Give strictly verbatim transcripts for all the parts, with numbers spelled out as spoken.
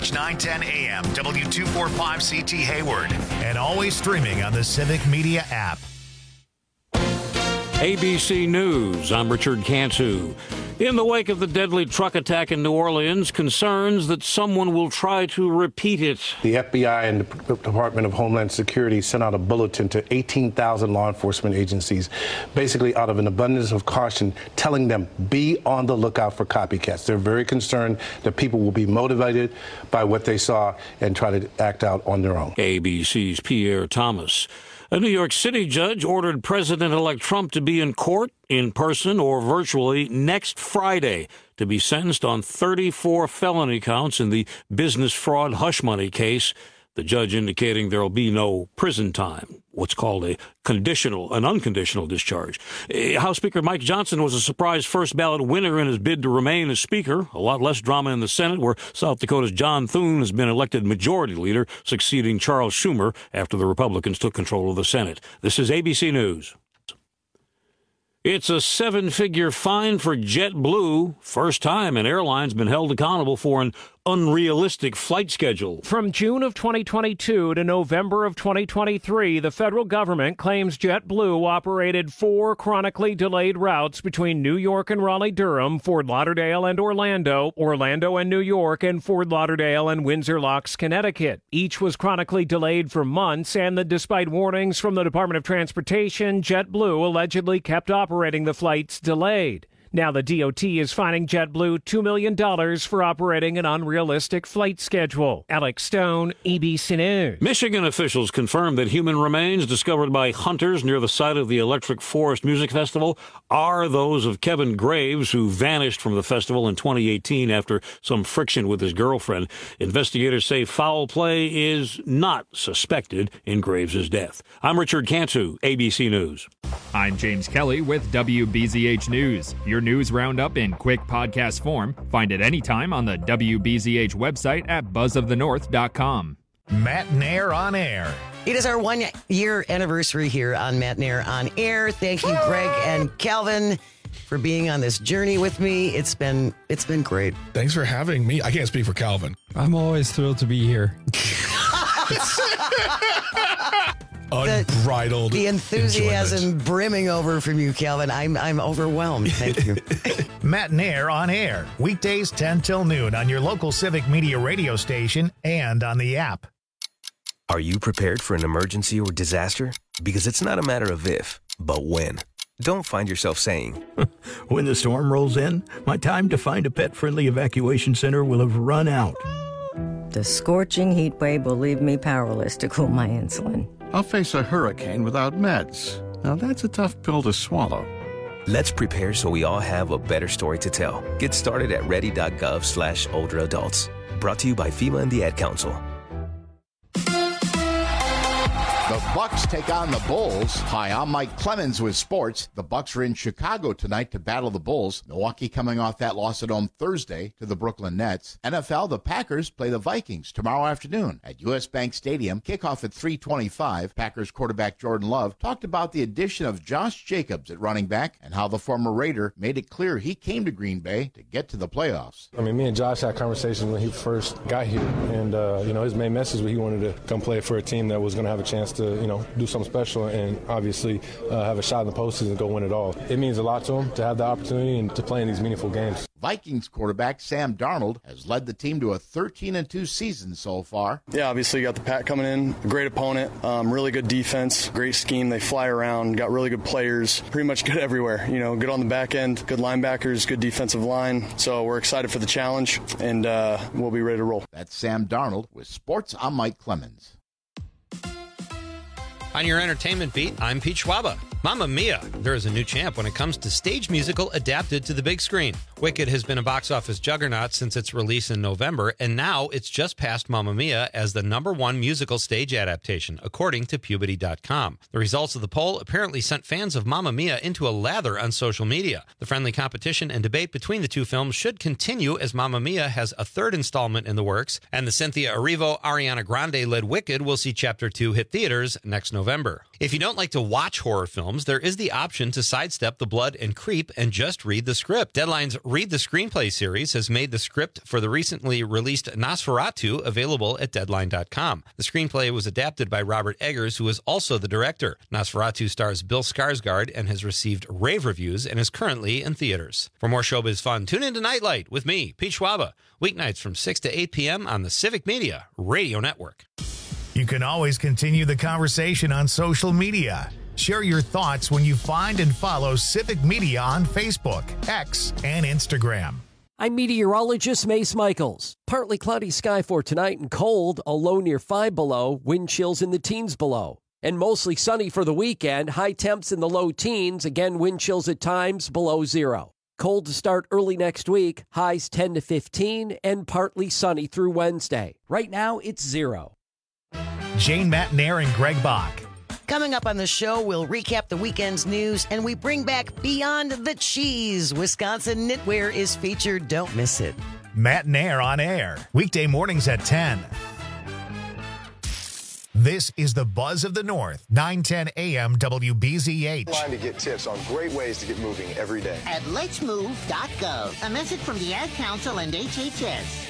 H nine ten A M, W two forty-five C T Hayward, and always streaming on the Civic Media app. A B C News, I'm Richard Cantu. In the wake of the deadly truck attack in New Orleans, concerns that someone will try to repeat it. The F B I and the Department of Homeland Security sent out a bulletin to eighteen thousand law enforcement agencies, basically out of an abundance of caution, telling them be on the lookout for copycats. They're very concerned that people will be motivated by what they saw and try to act out on their own. A B C's Pierre Thomas. A New York City judge ordered President-elect Trump to be in court, in person or virtually, next Friday to be sentenced on thirty-four felony counts in the business fraud hush money case. The judge indicating there will be no prison time, what's called a conditional, an unconditional discharge. House Speaker Mike Johnson was a surprise first ballot winner in his bid to remain as Speaker. A lot less drama in the Senate, where South Dakota's John Thune has been elected Majority Leader, succeeding Charles Schumer after the Republicans took control of the Senate. This is A B C News. It's a seven-figure fine for JetBlue. First time an airline's been held accountable for an unrealistic flight schedule. From June of twenty twenty-two to November of twenty twenty-three, the federal government claims JetBlue operated four chronically delayed routes between New York and Raleigh-Durham, Fort Lauderdale and Orlando, Orlando and New York, and Fort Lauderdale and Windsor Locks, Connecticut. Each was chronically delayed for months, and that despite warnings from the Department of Transportation, JetBlue allegedly kept operating the flights delayed. Now the D O T is fining JetBlue two million dollars for operating an unrealistic flight schedule. Alex Stone, A B C News. Michigan officials confirmed that human remains discovered by hunters near the site of the Electric Forest Music Festival are those of Kevin Graves, who vanished from the festival in twenty eighteen after some friction with his girlfriend. Investigators say foul play is not suspected in Graves' death. I'm Richard Cantu, A B C News. I'm James Kelly with W B Z H News. Your news roundup in quick podcast form. Find it anytime on the W B Z H website at buzz of the north dot com. Matt Nair on air. It is our one-year anniversary here on Matt Nair on Air. Thank you, Greg and Calvin, for being on this journey with me. It's been it's been great. Thanks for having me. I can't speak for Calvin. I'm always thrilled to be here. Unbridled The, the enthusiasm enjoyment. brimming over from you, Calvin. I'm I'm overwhelmed. Thank you. Matt Nair on air. Weekdays ten till noon on your local Civic Media radio station and on the app. Are you prepared for an emergency or disaster? Because it's not a matter of if, but when. Don't find yourself saying, when the storm rolls in, my time to find a pet-friendly evacuation center will have run out. The scorching heat wave will leave me powerless to cool my insulin. I'll face a hurricane without meds. Now that's a tough pill to swallow. Let's prepare so we all have a better story to tell. Get started at ready.gov slash older adults. Brought to you by FEMA and the Ad Council. The Bucks take on the Bulls. Hi, I'm Mike Clemens with sports. The Bucks are in Chicago tonight to battle the Bulls. Milwaukee coming off that loss at home Thursday to the Brooklyn Nets. N F L, the Packers play the Vikings tomorrow afternoon at U S. Bank Stadium. Kickoff at three twenty-five. Packers quarterback Jordan Love talked about the addition of Josh Jacobs at running back and how the former Raider made it clear he came to Green Bay to get to the playoffs. I mean, me and Josh had conversations when he first got here, and uh, you know, his main message was he wanted to come play for a team that was going to have a chance to, you know, do something special and obviously uh, have a shot in the postseason and go win it all. It means a lot to him to have the opportunity and to play in these meaningful games. Vikings quarterback Sam Darnold has led the team to a thirteen and two season so far. Yeah, obviously you got the Pack coming in, a great opponent, um, really good defense, great scheme. They fly around, got really good players, pretty much good everywhere. You know, good on the back end, good linebackers, good defensive line. So we're excited for the challenge, and uh, we'll be ready to roll. That's Sam Darnold with Sports. I'm Mike Clemens. On your entertainment beat, I'm Pete Schwaba. Mamma Mia! There is a new champ when it comes to stage musical adapted to the big screen. Wicked has been a box office juggernaut since its release in November, and now it's just passed Mamma Mia as the number one musical stage adaptation, according to Puberty dot com. The results of the poll apparently sent fans of Mamma Mia into a lather on social media. The friendly competition and debate between the two films should continue as Mamma Mia has a third installment in the works, and the Cynthia Erivo, Ariana Grande-led Wicked will see Chapter two hit theaters next November. If you don't like to watch horror films, films, there is the option to sidestep the blood and creep and just read the script. Deadline's Read the Screenplay series has made the script for the recently released Nosferatu available at Deadline dot com. The screenplay was adapted by Robert Eggers, who is also the director. Nosferatu stars Bill Skarsgård and has received rave reviews and is currently in theaters. For more showbiz fun, tune into Nightlight with me, Pete Schwaba, weeknights from six to eight p.m. on the Civic Media Radio Network. You can always continue the conversation on social media. Share your thoughts when you find and follow Civic Media on Facebook, X, and Instagram. I'm meteorologist Mace Michaels. Partly cloudy sky for tonight and cold, a low near five below, wind chills in the teens below. And mostly sunny for the weekend, high temps in the low teens, again wind chills at times below zero. Cold to start early next week, highs ten to fifteen, and partly sunny through Wednesday. Right now, it's zero. Jane Matnair and Greg Bach. Coming up on the show, we'll recap the weekend's news and we bring back Beyond the Cheese. Wisconsin Knitwear is featured. Don't miss it. Matnair on air, weekday mornings at ten. This is the Buzz of the North, nine ten a.m. W B Z H. Line to get tips on great ways to get moving every day. At lets move dot gov. A message from the Ad Council and H H S.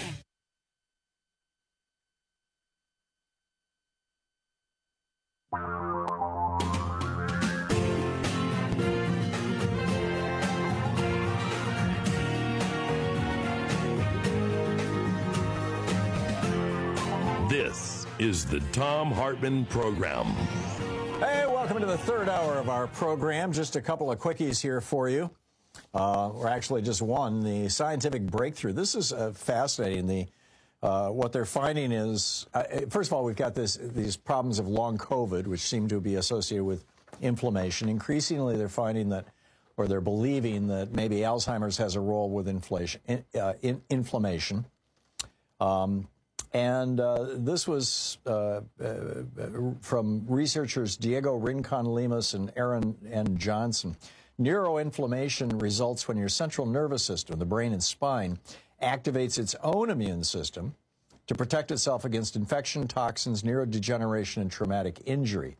This is the Thom Hartmann Program. Hey, welcome to the third hour of our program. Just a couple of quickies here for you. Uh, or actually just one, the scientific breakthrough. This is uh, fascinating. The uh, what they're finding is, uh, first of all, we've got this these problems of long COVID, which seem to be associated with inflammation. Increasingly, they're finding that, or they're believing that maybe Alzheimer's has a role with inflation, in, uh, in, inflammation. Um, And uh, this was uh, uh, from researchers Diego Rincon-Lemus and Aaron N. Johnson. Neuroinflammation results when your central nervous system, the brain and spine, activates its own immune system to protect itself against infection, toxins, neurodegeneration, and traumatic injury.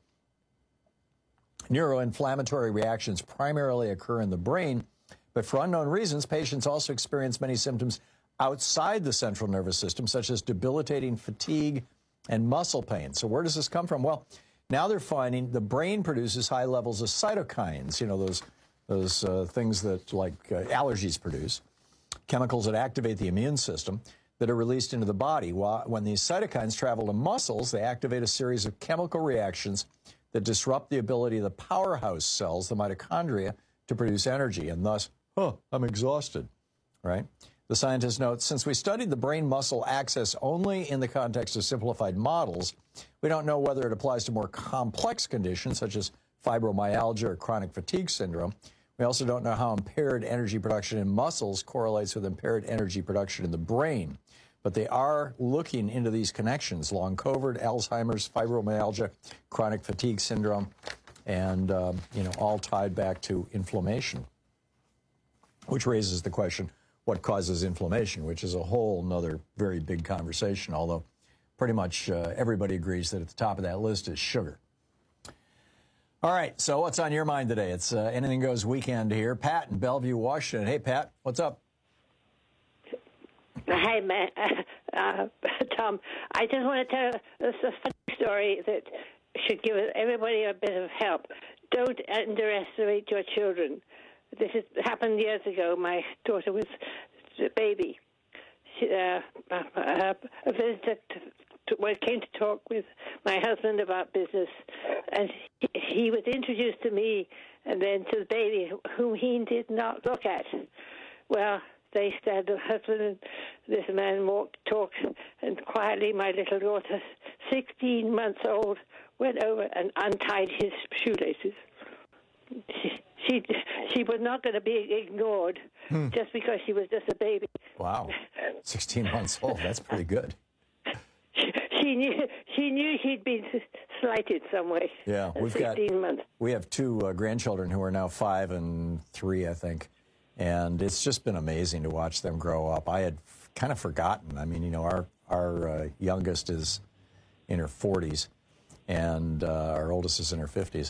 Neuroinflammatory reactions primarily occur in the brain, but for unknown reasons, patients also experience many symptoms outside the central nervous system, such as debilitating fatigue and muscle pain. So where does this come from? Well, now they're finding the brain produces high levels of cytokines, you know, those those uh, things that like uh, allergies produce, chemicals that activate the immune system that are released into the body. When these cytokines travel to muscles, they activate a series of chemical reactions that disrupt the ability of the powerhouse cells, the mitochondria, to produce energy, and thus, huh, I'm exhausted, right? The scientists note, since we studied the brain-muscle axis only in the context of simplified models, we don't know whether it applies to more complex conditions such as fibromyalgia or chronic fatigue syndrome. We also don't know how impaired energy production in muscles correlates with impaired energy production in the brain. But they are looking into these connections: long COVID, Alzheimer's, fibromyalgia, chronic fatigue syndrome, and, um, you know, all tied back to inflammation, which raises the question, what causes inflammation, which is a whole nother very big conversation, although pretty much uh, everybody agrees that at the top of that list is sugar. All right, so what's on your mind today? It's uh, Anything Goes weekend here. Pat in Bellevue, Washington. Hey, Pat, what's up? Hi, Matt. Uh, uh, Tom, I just want to tell a funny story that should give everybody a bit of help. Don't underestimate your children. This has happened years ago. My daughter was a baby. She, uh, uh, a visitor to, to, well, came to talk with my husband about business, and he, he was introduced to me and then to the baby, whom he did not look at. Well, they stared, the husband and this man walked, talked, and quietly my little daughter, sixteen months old, went over and untied his shoelaces. She, she, she was not going to be ignored hmm. just because she was just a baby. Wow, sixteen months old. That's pretty good. She, she knew she knew she'd been slighted some way. Yeah, we've sixteen got. Months. We have two uh, grandchildren who are now five and three, I think, and it's just been amazing to watch them grow up. I had f- kind of forgotten. I mean, you know, our our uh, youngest is in her forties, and uh, our oldest is in her fifties.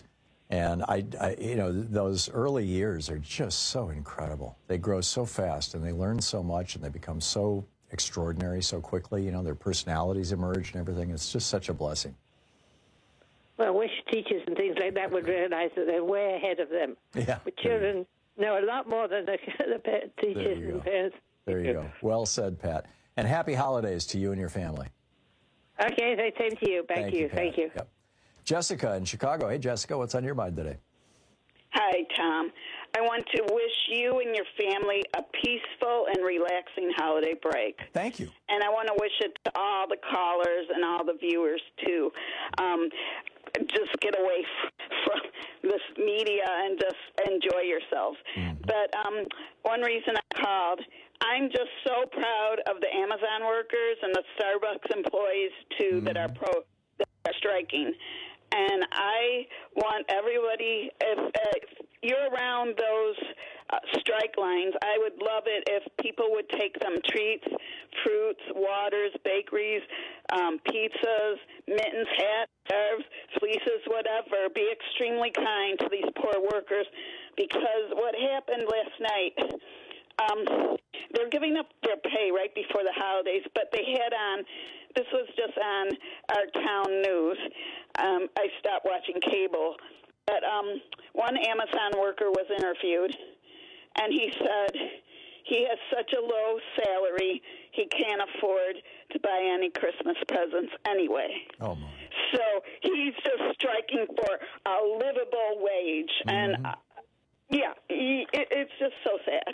And I, I, you know, those early years are just so incredible. They grow so fast, and they learn so much, and they become so extraordinary so quickly. You know, their personalities emerge and everything. It's just such a blessing. Well, I wish teachers and things like that would realize that they're way ahead of them. Yeah. But children know a lot more than the, the teachers and parents. There you go. Well said, Pat. And happy holidays to you and your family. Okay, same to you. Thank, Thank you. you, Pat. Thank you. Yep. Jessica in Chicago. Hey, Jessica, what's on your mind today? Hi, Tom. I want to wish you and your family a peaceful and relaxing holiday break. Thank you. And I want to wish it to all the callers and all the viewers, too. Um, just get away f- from this media and just enjoy yourselves. Mm-hmm. But um, one reason I called, I'm just so proud of the Amazon workers and the Starbucks employees, too, mm-hmm. that are pro that are striking. And I want everybody, if, if you're around those uh, strike lines, I would love it if people would take them treats, fruits, waters, bakeries, um, pizzas, mittens, hats, scarves, fleeces, whatever. Be extremely kind to these poor workers, because what happened last night, um, they're giving up their pay right before the holidays, but they had on, this was just on our town news. Um, I stopped watching cable. But um, one Amazon worker was interviewed, and he said he has such a low salary, he can't afford to buy any Christmas presents anyway. Oh, my. So he's just striking for a livable wage. Mm-hmm. And, uh, yeah, he, it, it's just so sad.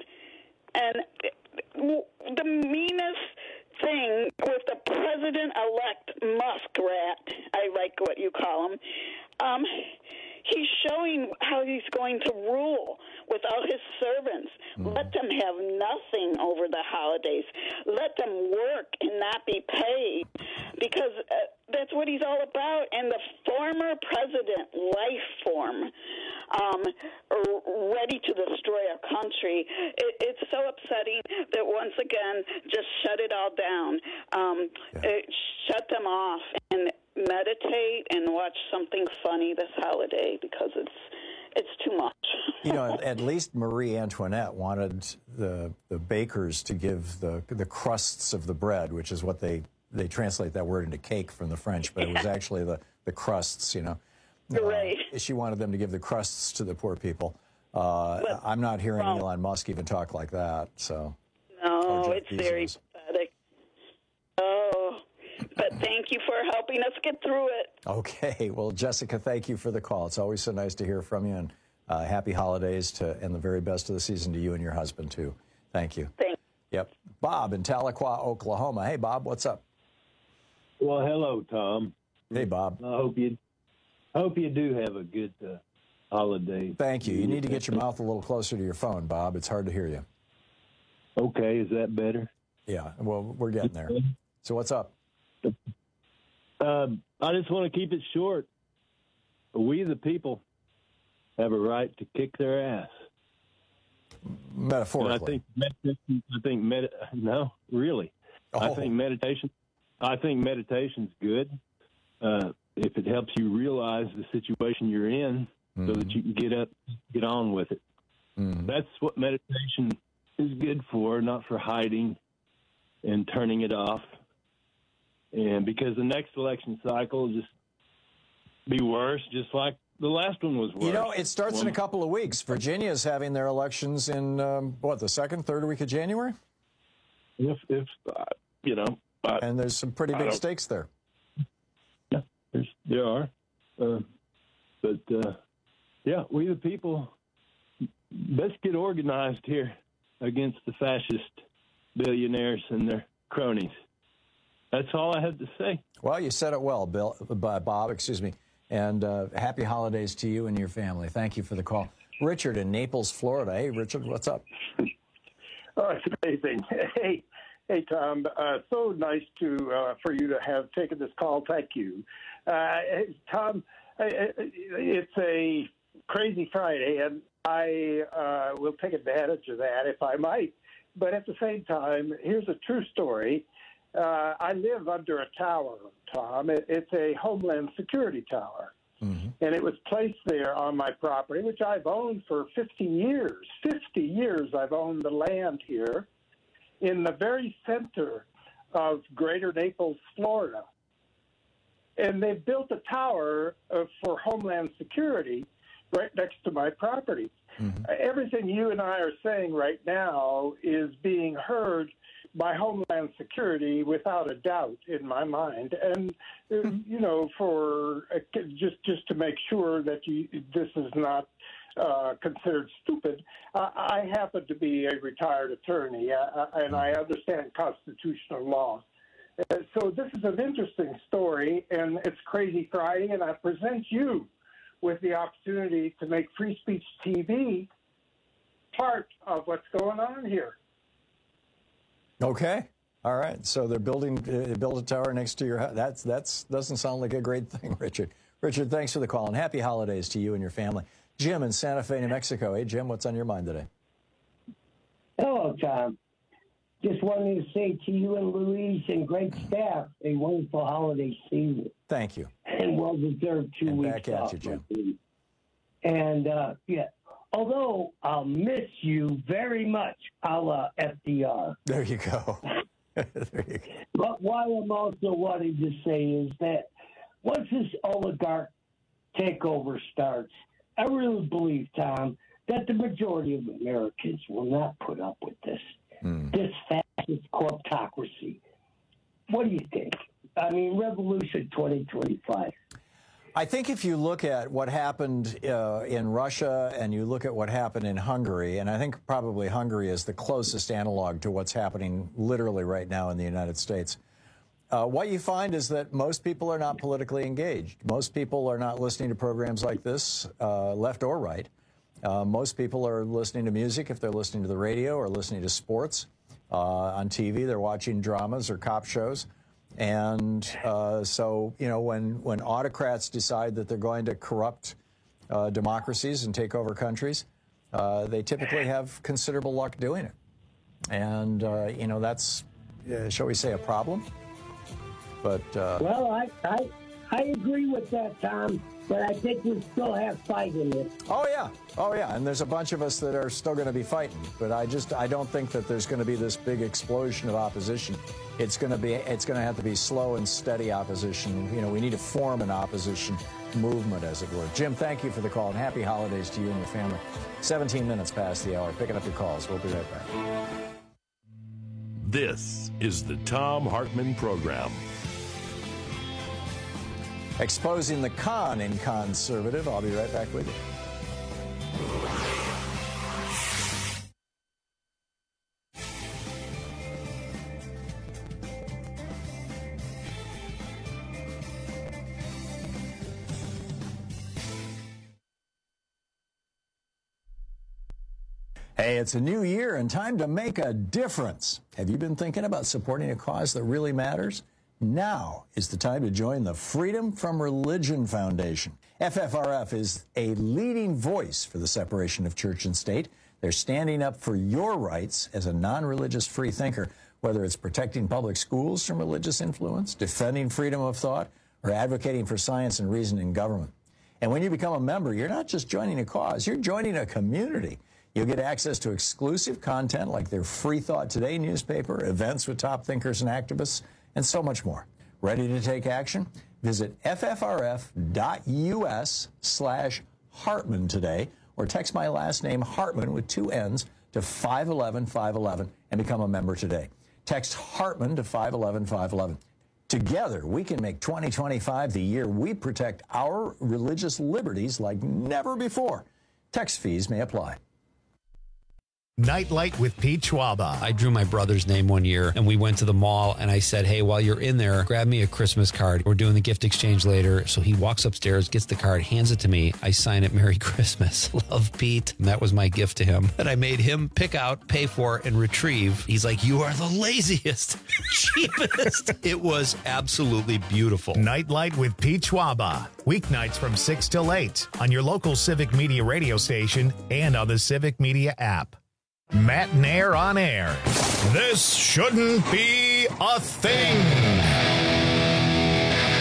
And the meanest thing with the president-elect muskrat, I like what you call him, um, he's showing how he's going to rule without his servants. Mm. Let them have nothing over the holidays. Let them work and not be paid, because uh, that's what he's all about. And the former president, life form, um, ready to destroy our country. It, it's so upsetting that once again, just shut it all down. Um, yeah. it, shut them off and meditate and watch something funny this holiday, because it's it's too much. You know, at least Marie Antoinette wanted the the bakers to give the the crusts of the bread, which is what they they translate that word into cake from the French, but it was actually the the crusts. You know, right? Uh, she wanted them to give the crusts to the poor people. Uh, well, I'm not hearing well, Elon Musk even talk like that. So no, it's Bezos. Very pathetic. Oh. But thank you for helping us get through it. Okay. Well, Jessica, thank you for the call. It's always so nice to hear from you, and uh, happy holidays to, and the very best of the season to you and your husband, too. Thank you. Thanks. Yep. Bob in Tahlequah, Oklahoma. Hey, Bob, what's up? Well, hello, Tom. Hey, Bob. I hope you, I hope you do have a good uh, holiday. Thank you. You need to get your mouth a little closer to your phone, Bob. It's hard to hear you. Okay. Is that better? Yeah. Well, we're getting there. So what's up? Um, I just want to keep it short. We, the people, have a right to kick their ass. Metaphorically. And I think meditation. I think med. No, really. Oh. I think meditation. I think meditation's good uh, if it helps you realize the situation you're in, mm-hmm. so that you can get up, get on with it. Mm-hmm. That's what meditation is good for, not for hiding and turning it off. And because the next election cycle will just be worse, just like the last one was worse. You know, it starts well, in a couple of weeks. Virginia is having their elections in, um, what, the second, third week of January? If, if uh, you know. I, and there's some pretty big stakes there. Yeah, there's, there are. Uh, but, uh, yeah, we the people, let's get organized here against the fascist billionaires and their cronies. That's all I have to say. Well, you said it well, Bill, Bob, excuse me. And uh, happy holidays to you and your family. Thank you for the call. Richard in Naples, Florida. Hey, Richard, what's up? Oh, it's amazing. Hey, hey, Tom. Uh, so nice to uh, for you to have taken this call. Thank you. Uh, Tom, it's a crazy Friday, and I uh, will take advantage of that if I might. But at the same time, here's a true story. Uh, I live under a tower, Tom. It, it's a Homeland Security tower. Mm-hmm. And it was placed there on my property, which I've owned for fifty years. fifty years I've owned the land here in the very center of Greater Naples, Florida. And they built a tower uh, for Homeland Security right next to my property. Mm-hmm. Uh, everything you and I are saying right now is being heard by Homeland Security without a doubt in my mind. And, uh, you know, for uh, just just to make sure that you, this is not uh, considered stupid, uh, I happen to be a retired attorney, uh, and I understand constitutional law. Uh, so this is an interesting story, and it's Crazy Friday, and I present you with the opportunity to make Free Speech T V part of what's going on here. Okay. All right. So they're building, uh, build a tower next to your house. That's, that's, doesn't sound like a great thing, Richard. Richard, thanks for the call, and happy holidays to you and your family. Jim in Santa Fe, New Mexico. Hey, Jim, what's on your mind today? Hello, Tom. Just wanted to say to you and Louise and great staff, a wonderful holiday season. Thank you. And well-deserved two and weeks back at off. you, Jim. And, uh, yeah, although I'll miss you very much, a la F D R. There you go. There you go. But what I'm also wanting to say is that once this oligarch takeover starts, I really believe, Tom, that the majority of Americans will not put up with this. Mm. This fascist corptocracy. What do you think? I mean, Revolution twenty twenty-five. I think if you look at what happened uh, in Russia and you look at what happened in Hungary, and I think probably Hungary is the closest analog to what's happening literally right now in the United States, uh, what you find is that most people are not politically engaged. Most people are not listening to programs like this, uh, left or right. Uh, most people are listening to music if they're listening to the radio or listening to sports. Uh, on T V, they're watching dramas or cop shows. And uh, so, you know, when, when autocrats decide that they're going to corrupt uh, democracies and take over countries, uh, they typically have considerable luck doing it. And, uh, you know, that's, uh, shall we say, a problem? But uh, well, I, I I agree with that, Tom, but I think we still have fight in it. Oh, yeah. Oh, yeah. And there's a bunch of us that are still going to be fighting. But I just I don't think that there's going to be this big explosion of opposition. It's going to be it's going to have to be slow and steady opposition. You know, we need to form an opposition movement, as it were. Jim, thank you for the call, and happy holidays to you and your family. seventeen minutes past the hour. Picking up your calls. We'll be right back. This is the Thom Hartmann Program. Exposing the con in conservative. I'll be right back with you. Hey, it's a new year and time to make a difference. Have you been thinking about supporting a cause that really matters? Now is the time to join the Freedom from Religion Foundation. F F R F is a leading voice for the separation of church and state. They're standing up for your rights as a non-religious free thinker, whether it's protecting public schools from religious influence, defending freedom of thought, or advocating for science and reason in government. And when you become a member, you're not just joining a cause, you're joining a community. You'll get access to exclusive content like their Free Thought Today newspaper, events with top thinkers and activists, and so much more. Ready to take action? Visit ffrf.us slash Hartman today, or text my last name, Hartman, with two N's, to five one one, five one one and become a member today. Text Hartman to five one one, five one one. Together, we can make twenty twenty-five the year we protect our religious liberties like never before. Text fees may apply. Nightlight with Pete Schwaba. I drew my brother's name one year, and we went to the mall, and I said, hey, while you're in there, grab me a Christmas card. We're doing the gift exchange later. So he walks upstairs, gets the card, hands it to me. I sign it, Merry Christmas. Love, Pete. And that was my gift to him that I made him pick out, pay for, and retrieve. He's like, you are the laziest, cheapest. It was absolutely beautiful. Nightlight with Pete Schwaba. Weeknights from six till eight on your local Civic Media radio station and on the Civic Media app. Matt Nair on air. This shouldn't be a thing.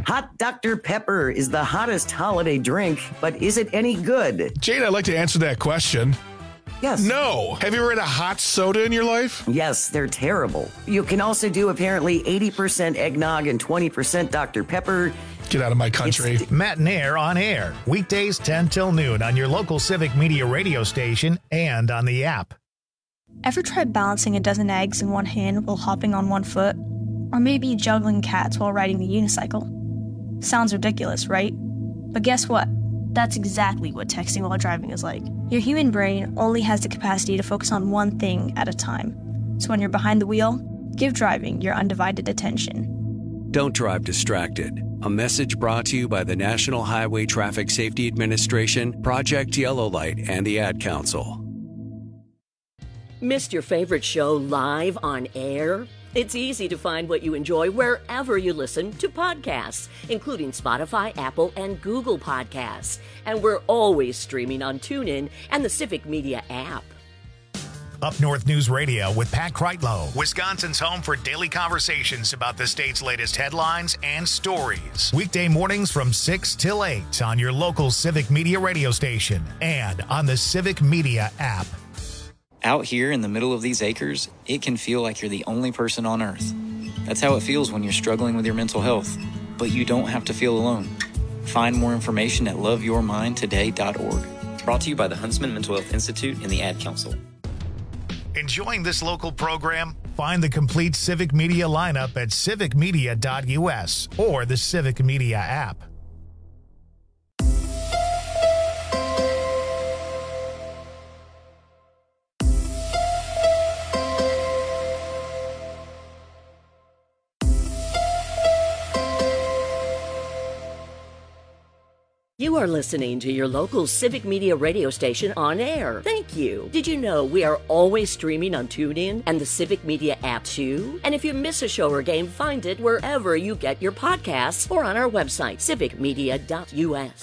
Hot Doctor Pepper is the hottest holiday drink, but is it any good? Jane, I'd like to answer that question. Yes. No. Have you ever had a hot soda in your life? Yes, they're terrible. You can also do apparently eighty percent eggnog and twenty percent Doctor Pepper. Get out of my country. It's Matt and Air on air. Weekdays ten till noon on your local Civic Media radio station and on the app. Ever tried balancing a dozen eggs in one hand while hopping on one foot? Or maybe juggling cats while riding the unicycle? Sounds ridiculous, right? But guess what? That's exactly what texting while driving is like. Your human brain only has the capacity to focus on one thing at a time. So when you're behind the wheel, give driving your undivided attention. Don't drive distracted. A message brought to you by the National Highway Traffic Safety Administration, Project Yellow Light, and the Ad Council. Missed your favorite show live on air? It's easy to find what you enjoy wherever you listen to podcasts, including Spotify, Apple, and Google Podcasts. And we're always streaming on TuneIn and the Civic Media app. Up North News Radio with Pat Kreitlow, Wisconsin's home for daily conversations about the state's latest headlines and stories. Weekday mornings from six till eight on your local Civic Media radio station and on the Civic Media app. Out here in the middle of these acres, it can feel like you're the only person on Earth. That's how it feels when you're struggling with your mental health. But you don't have to feel alone. Find more information at love your mind today dot org. Brought to you by the Huntsman Mental Health Institute and the Ad Council. Enjoying this local program? Find the complete Civic Media lineup at civic media dot u s or the Civic Media app. You are listening to your local Civic Media radio station on air. Thank you. Did you know we are always streaming on TuneIn and the Civic Media app too? And if you miss a show or game, find it wherever you get your podcasts or on our website, civic media dot u s.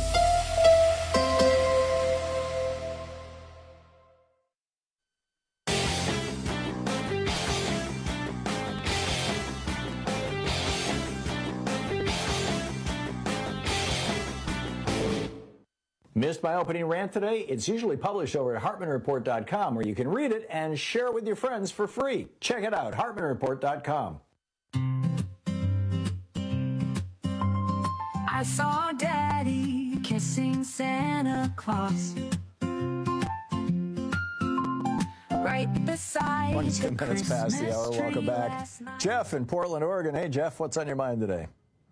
Missed my opening rant today? It's usually published over at hartman report dot com, where you can read it and share it with your friends for free. Check it out, hartman report dot com. I saw Daddy kissing Santa Claus right beside twenty-two minutes past the hour. Welcome back. Jeff in Portland, Oregon. Hey, Jeff, what's on your mind today?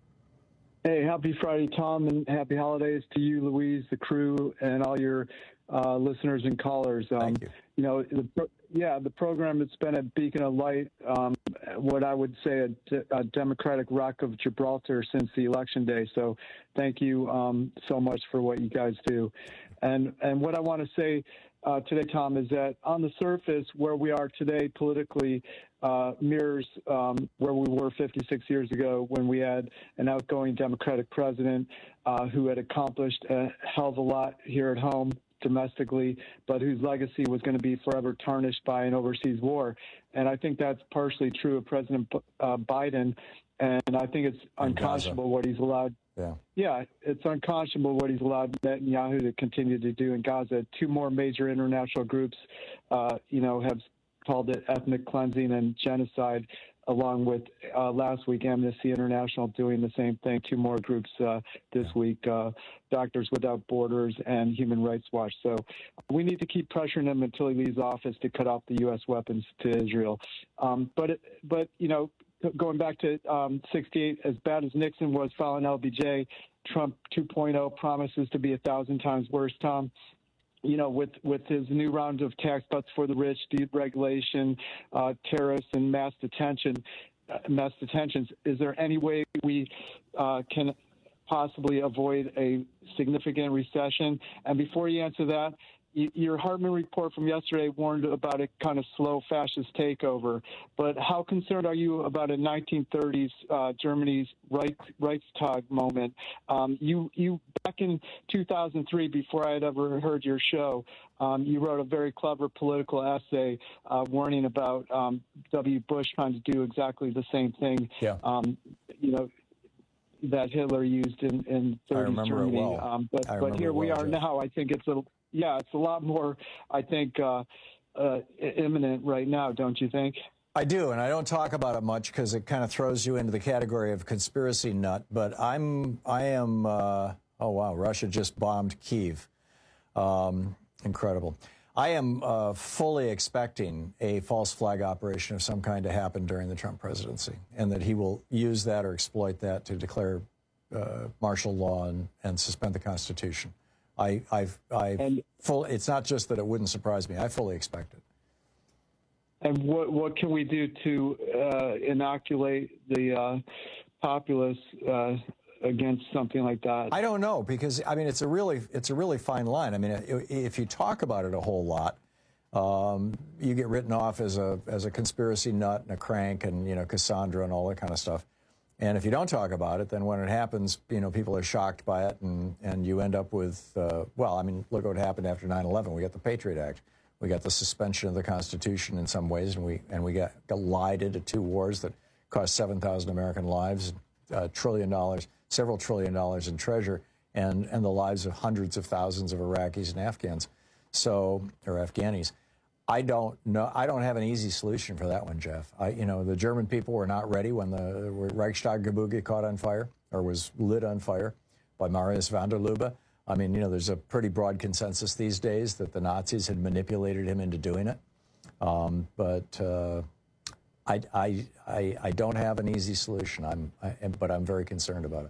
Hey, happy Friday, Tom, and happy holidays to you, Louise, the crew, and all your uh, listeners and callers. Um, Thank you. You know, the, yeah, the program has been a beacon of light, um, what I would say a, a Democratic Rock of Gibraltar since the election day. So thank you um, so much for what you guys do. And, and what I want to say uh, today, Tom, is that on the surface, where we are today politically, Uh, mirrors um, where we were fifty-six years ago when we had an outgoing Democratic president uh, who had accomplished a hell of a lot here at home domestically, but whose legacy was going to be forever tarnished by an overseas war. And I think that's partially true of President uh, Biden. And I think it's unconscionable what he's allowed. Yeah. Yeah, it's unconscionable what he's allowed Netanyahu to continue to do in Gaza. Two more major international groups, uh, you know, have called it ethnic cleansing and genocide, along with uh, last week Amnesty International doing the same thing. Two more groups uh, this week, uh, Doctors Without Borders and Human Rights Watch. So we need to keep pressuring him until he leaves office to cut off the U S weapons to Israel. Um, but, but you know, going back to um, sixty-eight, as bad as Nixon was filing L B J, Trump two point oh promises to be a thousand times worse, Tom. You know, with, with his new round of tax cuts for the rich, deregulation, uh, tariffs, and mass detention, uh, mass detentions, is there any way we uh, can possibly avoid a significant recession? And before you answer that, y- your Hartman report from yesterday warned about a kind of slow fascist takeover. But how concerned are you about a nineteen thirties uh, Germany's Reich, Reichstag moment? Um, you, you back in two thousand three, before I had ever heard your show, um, you wrote a very clever political essay uh, warning about um, W. Bush trying to do exactly the same thing. Yeah. Um, you know. that Hitler used in in thirties Germany. Well. Um, but I but here we well, are Jeff. now. I think it's a yeah, it's a lot more. I think uh, uh, imminent right now, don't you think? I do, and I don't talk about it much because it kind of throws you into the category of conspiracy nut. But I'm, I am. Uh, oh wow, Russia just bombed Kyiv. Um, incredible. I am uh, fully expecting a false flag operation of some kind to happen during the Trump presidency, and that he will use that or exploit that to declare uh, martial law and, and suspend the Constitution. I, I've, I've full. It's not just that it wouldn't surprise me. I fully expect it. And what what can we do to uh, inoculate the uh, populace uh, against something like that? I don't know, because I mean it's a really it's a really fine line. I mean, if you talk about it a whole lot, um, you get written off as a as a conspiracy nut and a crank and, you know, Cassandra and all that kind of stuff. And if you don't talk about it, then when it happens, you know, people are shocked by it, and and you end up with uh, well, I mean, look what happened after nine eleven. We got the Patriot Act. We got the suspension of the Constitution in some ways, and we and we got, got lied into two wars that cost seven thousand American lives, a trillion dollars, several trillion dollars in treasure, and, and the lives of hundreds of thousands of Iraqis and Afghans, so or Afghanis. I don't know. I don't have an easy solution for that one, Jeff. I, you know, the German people were not ready when the Reichstag-Gebäude caught on fire or was lit on fire by Marius van der Lubbe. I mean, you know, there's a pretty broad consensus these days that the Nazis had manipulated him into doing it. Um, but uh, I, I, I, I don't have an easy solution. I'm, I, but I'm very concerned about it.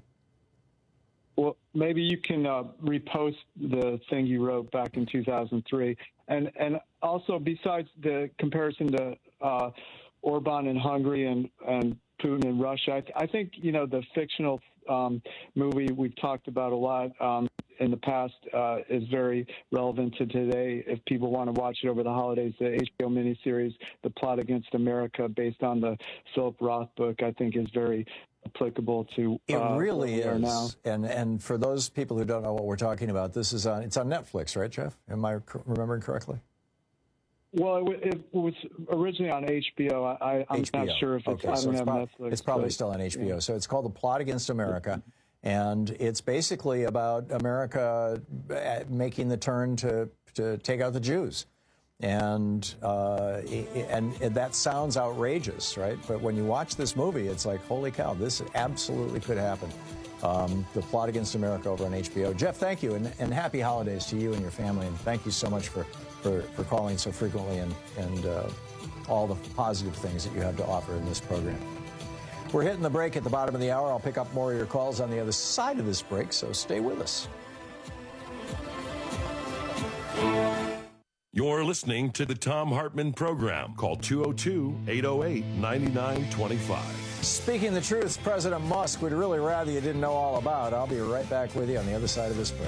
Well, maybe you can uh, repost the thing you wrote back in two thousand three. And and also, besides the comparison to uh, Orban in Hungary and, and Putin in Russia, I, th- I think, you know, the fictional um, movie we've talked about a lot um, in the past uh, is very relevant to today. If people want to watch it over the holidays, the H B O miniseries, The Plot Against America, based on the Philip Roth book, I think is very applicable to it uh, really where we are now. is. And and for those people who don't know what we're talking about, this is on it's on Netflix, right, Jeff? Am I c- remembering correctly? Well, it, w- it was originally on H B O. I, I'm H B O. not sure if it's. Okay, I so don't it's have prob- Netflix. It's probably but, still on H B O. yeah. So it's called The Plot Against America, and it's basically about America uh, making the turn to to take out the Jews. And uh, and that sounds outrageous, right? But when you watch this movie, it's like, holy cow, this absolutely could happen. Um, The Plot Against America over on H B O. Jeff, thank you, and, and happy holidays to you and your family. And thank you so much for, for, for calling so frequently and, and uh, all the positive things that you have to offer in this program. We're hitting the break at the bottom of the hour. I'll pick up more of your calls on the other side of this break, so stay with us. You're listening to the Thom Hartmann Program. Call two oh two, eight oh eight, nine nine two five. Speaking the truth, President Musk would really rather you didn't know all about. I'll be right back with you on the other side of this break.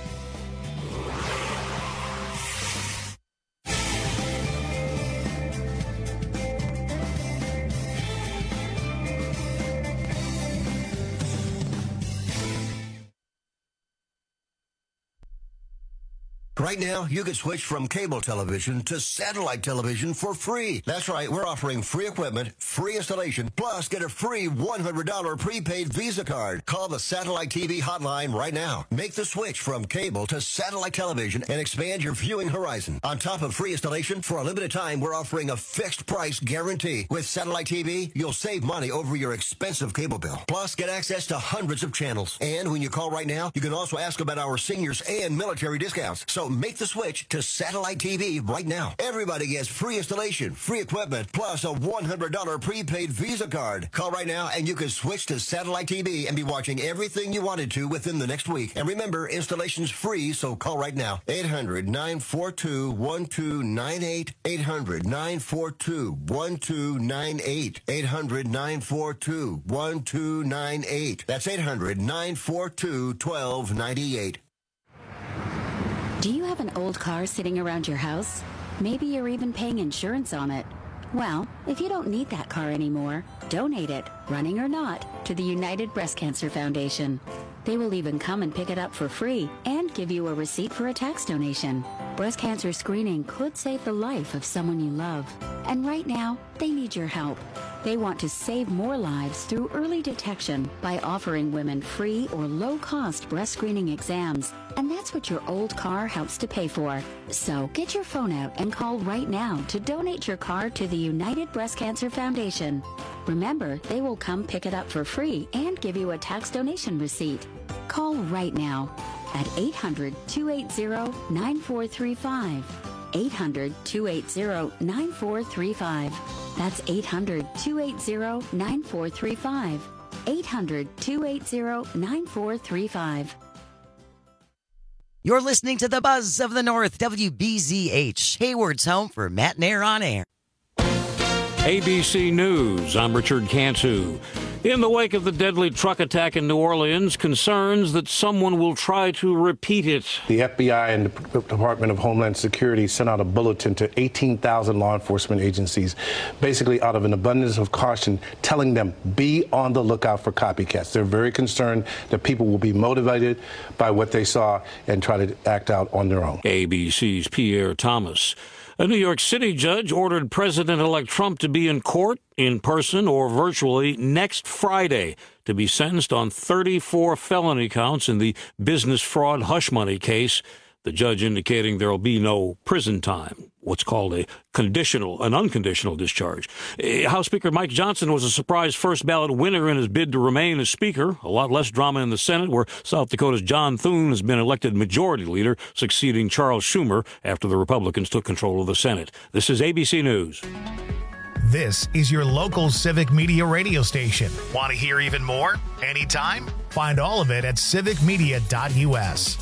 Right now, you can switch from cable television to satellite television for free. That's right, we're offering free equipment, free installation, plus get a free one hundred dollars prepaid Visa card. Call the Satellite T V hotline right now. Make the switch from cable to satellite television and expand your viewing horizon. On top of free installation, for a limited time, we're offering a fixed price guarantee. With Satellite T V, you'll save money over your expensive cable bill. Plus, get access to hundreds of channels. And when you call right now, you can also ask about our seniors and military discounts. So make the switch to Satellite T V right now. Everybody gets free installation, free equipment, plus a one hundred dollars prepaid Visa card. Call right now and you can switch to Satellite T V and be watching everything you wanted to within the next week. And remember, installation's free, so call right now. eight hundred, nine four two, one two nine eight. eight hundred, nine four two, one two nine eight. eight hundred, nine four two, one two nine eight. That's eight hundred, nine four two, one two nine eight. Do you have an old car sitting around your house? Maybe you're even paying insurance on it. Well, if you don't need that car anymore, donate it, running or not, to the United Breast Cancer Foundation. They will even come and pick it up for free and give you a receipt for a tax donation. Breast cancer screening could save the life of someone you love. And right now, they need your help. They want to save more lives through early detection by offering women free or low-cost breast screening exams. And that's what your old car helps to pay for. So get your phone out and call right now to donate your car to the United Breast Cancer Foundation. Remember, they will come pick it up for free and give you a tax donation receipt. Call right now at eight hundred, two eight zero, nine four three five. eight hundred, two eight zero, nine four three five. That's eight hundred, two eight zero, nine four three five. eight hundred, two eight zero, nine four three five. You're listening to the Buzz of the North, W B Z H, Hayward's home for Matt Nair on air. A B C News, I'm Richard Cantu. In the wake of the deadly truck attack in New Orleans, concerns that someone will try to repeat it. The F B I and the Department of Homeland Security sent out a bulletin to eighteen thousand law enforcement agencies, basically out of an abundance of caution, telling them be on the lookout for copycats. They're very concerned that people will be motivated by what they saw and try to act out on their own. A B C's Pierre Thomas. A New York City judge ordered President-elect Trump to be in court, in person or virtually, next Friday to be sentenced on thirty-four felony counts in the business fraud hush money case. The judge indicating there will be no prison time, what's called a conditional, an unconditional discharge. House Speaker Mike Johnson was a surprise first ballot winner in his bid to remain as Speaker. A lot less drama in the Senate, where South Dakota's John Thune has been elected Majority Leader, succeeding Charles Schumer after the Republicans took control of the Senate. This is A B C News. This is your local civic media radio station. Want to hear even more? Anytime? Find all of it at civic media dot U S.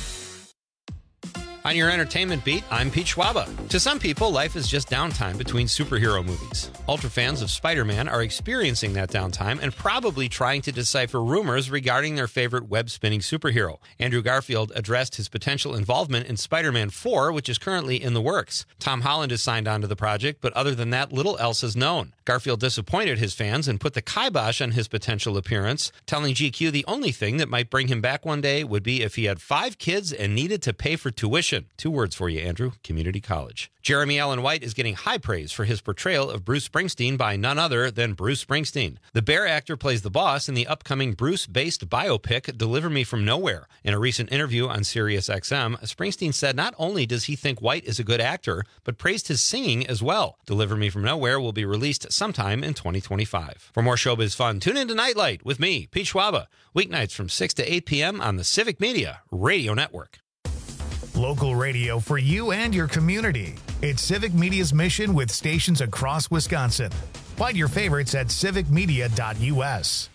On your entertainment beat, I'm Pete Schwaba. To some people, life is just downtime between superhero movies. Ultra fans of Spider-Man are experiencing that downtime and probably trying to decipher rumors regarding their favorite web-spinning superhero. Andrew Garfield addressed his potential involvement in Spider-Man four, which is currently in the works. Tom Holland is signed on to the project, but other than that, little else is known. Garfield disappointed his fans and put the kibosh on his potential appearance, telling G Q the only thing that might bring him back one day would be if he had five kids and needed to pay for tuition. Two words for you, Andrew. Community college. Jeremy Allen White is getting high praise for his portrayal of Bruce Springsteen by none other than Bruce Springsteen. The Bear actor plays the boss in the upcoming Bruce-based biopic Deliver Me From Nowhere. In a recent interview on Sirius X M, Springsteen said not only does he think White is a good actor, but praised his singing as well. Deliver Me From Nowhere will be released sometime in twenty twenty-five. For more showbiz fun, tune into Nightlight with me, Pete Schwaba, weeknights from six to eight p.m. on the Civic Media Radio Network. Local radio for you and your community. It's Civic Media's mission with stations across Wisconsin. Find your favorites at civic media dot U S.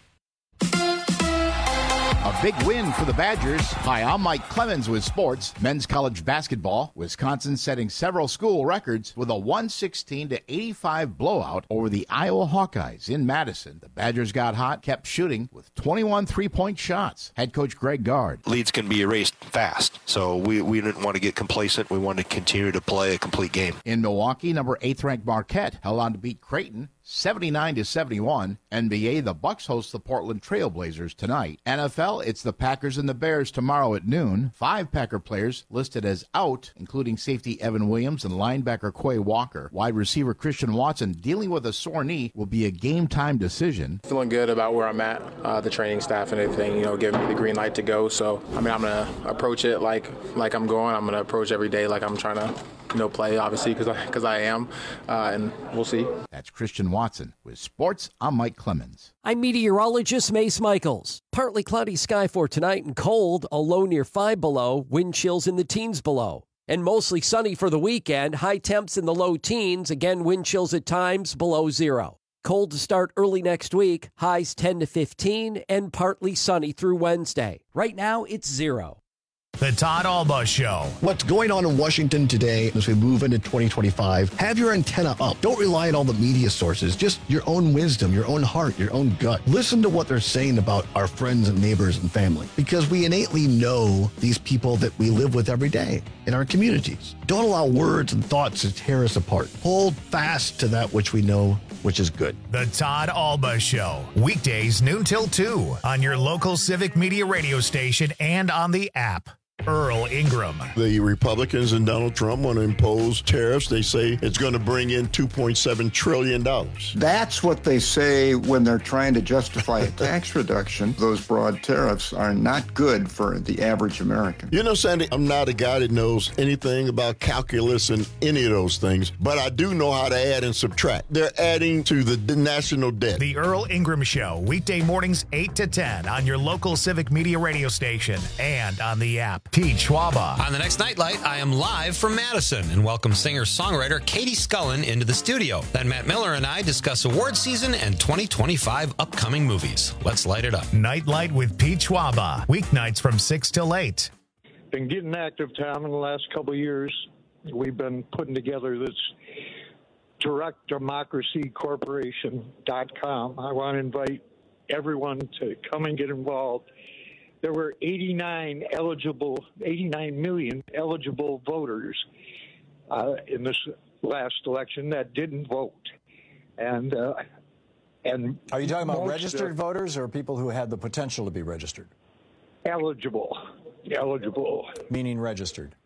A big win for the Badgers. Hi, I'm Mike Clemens with sports. Men's college basketball. Wisconsin setting several school records with a one sixteen to eighty-five blowout over the Iowa Hawkeyes in Madison. The Badgers got hot, kept shooting with twenty-one three-point shots. Head coach Greg Gard. Leads can be erased fast, so we, we didn't want to get complacent. We wanted to continue to play a complete game. In Milwaukee, number eighth-ranked Marquette held on to beat Creighton seventy-nine to seventy-one. N B A, the Bucks host the Portland Trail Blazers tonight. N F L, it's the Packers and the Bears tomorrow at noon. Five Packer players listed as out, including safety Evan Williams and linebacker Quay Walker. Wide receiver Christian Watson, dealing with a sore knee, will be a game-time decision. Feeling good about where I'm at, uh, the training staff and everything, you know, giving me the green light to go. So, I mean, I'm going to approach it like like I'm going. I'm going to approach every day like I'm trying to, you know, play, obviously, because I, because I am, uh, and we'll see. That's Christian Watson. With sports, I'm Mike Clemens. I'm meteorologist Mace Michaels. Partly cloudy sky for tonight and cold, a low near five below, wind chills in the teens below. And mostly sunny for the weekend, high temps in the low teens, again wind chills at times below zero. Cold to start early next week, highs ten to fifteen, and partly sunny through Wednesday. Right now, it's zero. The Todd Alba Show. What's going on in Washington today as we move into twenty twenty-five? Have your antenna up. Don't rely on all the media sources. Just your own wisdom, your own heart, your own gut. Listen to what they're saying about our friends and neighbors and family, because we innately know these people that we live with every day in our communities. Don't allow words and thoughts to tear us apart. Hold fast to that which we know, which is good. The Todd Alba Show. Weekdays noon till two on your local Civic Media radio station and on the app. Earl Ingram. The Republicans and Donald Trump want to impose tariffs. They say it's going to bring in two point seven trillion dollars. That's what they say when they're trying to justify a tax reduction. Those broad tariffs are not good for the average American. You know, Sandy, I'm not a guy that knows anything about calculus and any of those things, but I do know how to add and subtract. They're adding to the national debt. The Earl Ingram Show, weekday mornings eight to ten on your local Civic Media radio station and on the app. Pete Schwaba. On the next Nightlight, I am live from Madison and welcome singer-songwriter Katie Scullen into the studio. Then Matt Miller and I discuss award season and twenty twenty-five upcoming movies. Let's light it up. Nightlight with Pete Schwaba. Weeknights from six till eight. Been getting active, Tom, in the last couple of years. We've been putting together this direct democracy corporation dot com. I want to invite everyone to come and get involved. There were eighty-nine eligible, eighty-nine million eligible voters uh, in this last election that didn't vote. And uh, and are you talking about most, registered uh, voters or people who had the potential to be registered? Eligible, eligible, meaning registered.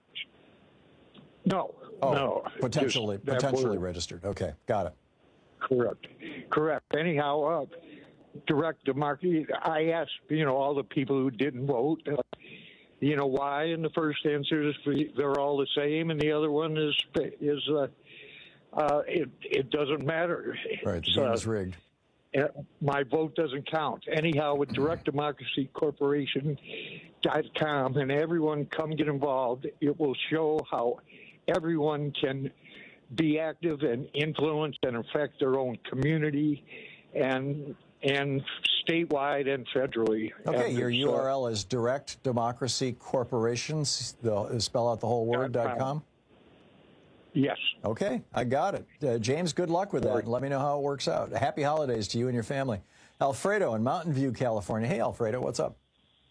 No, oh, no, potentially, just that potentially word. registered. Okay, got it. Correct, correct. Anyhow, uh, direct democracy. I asked, you know, all the people who didn't vote, uh, you know, why, and the first answer is they're all the same, and the other one is is uh, uh, it it doesn't matter. Right, the game is rigged. Uh, my vote doesn't count. Anyhow, with direct democracy corporation dot com, and everyone come get involved, it will show how everyone can be active and influence and affect their own community and and statewide and federally. Okay, and your uh, U R L is Direct Democracy Corporations, the, spell out the whole word, dot com? Yes. Okay, I got it. Uh, James, good luck with that. Let me know how it works out. Happy holidays to you and your family. Alfredo in Mountain View, California. Hey, Alfredo, what's up?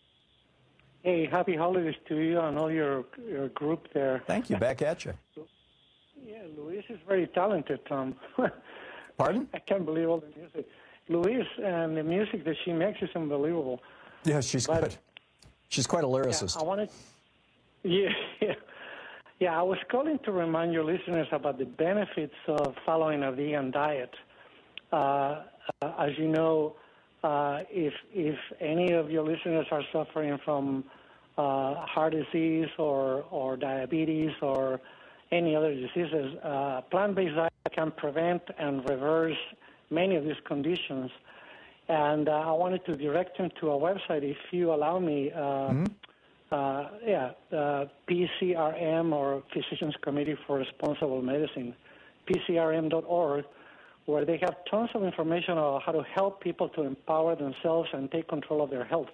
Hey, happy holidays to you and all your your group there. Thank you. Back at you. Yeah, Louise is very talented, Tom. Pardon? I can't believe all the music. Louise and the music that she makes is unbelievable. Yeah, she's But- good. She's quite a lyricist. Yeah, I wanted. Yeah, yeah, yeah. I was calling to remind your listeners about the benefits of following a vegan diet. Uh, uh, as you know, uh, if if any of your listeners are suffering from uh, heart disease or or diabetes or any other diseases, uh, plant-based diet can prevent and reverse many of these conditions. And uh, I wanted to direct them to a website, if you allow me. Uh, Mm-hmm. uh, yeah, uh, P C R M, or Physicians Committee for Responsible Medicine, P C R M dot org, where they have tons of information on how to help people to empower themselves and take control of their health.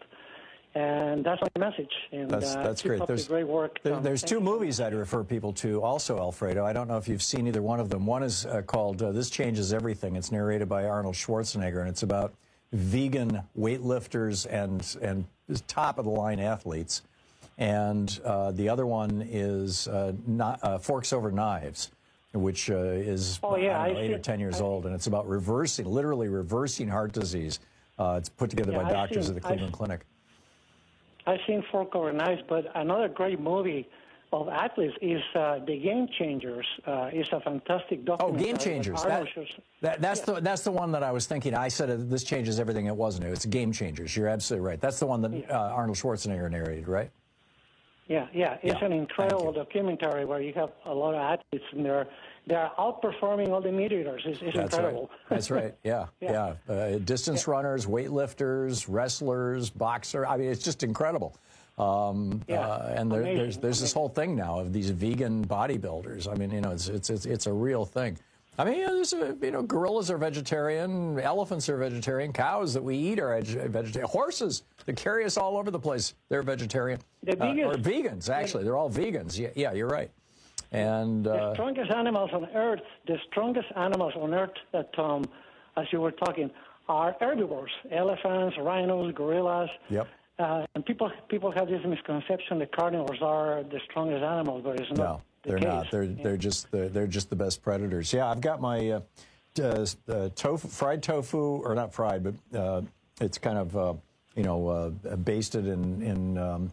And that's my message. And That's, uh, that's keep great. up the There's, great work. there- Tom. there's Thank two you. movies I'd refer people to also, Alfredo. I don't know if you've seen either one of them. One is uh, called uh, This Changes Everything. It's narrated by Arnold Schwarzenegger, and it's about vegan weightlifters and, and top-of-the-line athletes. And uh, the other one is uh, not, uh, Forks Over Knives, which uh, is Oh, yeah, I don't know, I eight or see- ten years I- old, and it's about reversing, literally reversing heart disease. Uh, it's put together Yeah, by I've doctors seen- uh, at the I've- Cleveland Clinic. I've seen Fork Over Knives, but another great movie of athletes is uh, The Game Changers. Uh, it's a fantastic Oh, documentary. Game Changers. with Arnold That, Schwarzenegger. that, that's the that's the one that I was thinking. I said uh, This Changes Everything. It wasn't. It's Game Changers. You're absolutely right. That's the one that uh, Arnold Schwarzenegger narrated, right? Yeah, yeah. It's Yeah, an incredible documentary where you have a lot of athletes and they're they're outperforming all the meat eaters. It's, it's That's incredible. right. That's right. Yeah, yeah. Yeah. Uh, distance runners, weightlifters, wrestlers, boxer. I mean, it's just incredible. Um, Yeah, uh, and there, amazing, there's there's this whole thing now of these vegan bodybuilders. I mean, you know, it's it's it's, it's a real thing. I mean, you know, there's a, you know, gorillas are vegetarian, elephants are vegetarian, cows that we eat are veg- vegetarian, horses that carry us all over the place, they're vegetarian. The Uh, biggest- or vegans, actually, they're all vegans. Yeah, yeah, you're right. And The uh, strongest animals on Earth, the strongest animals on Earth, that Tom, as you were talking, are herbivores: elephants, rhinos, gorillas. yep. Uh, and people people have this misconception that carnivores are the strongest animals, but it's not. No, the they're case. not. They're they're just they're, they're just the best predators. Yeah, I've got my uh, uh, uh, tofu, fried tofu, or not fried, but uh, it's kind of uh, you know uh, basted in in um,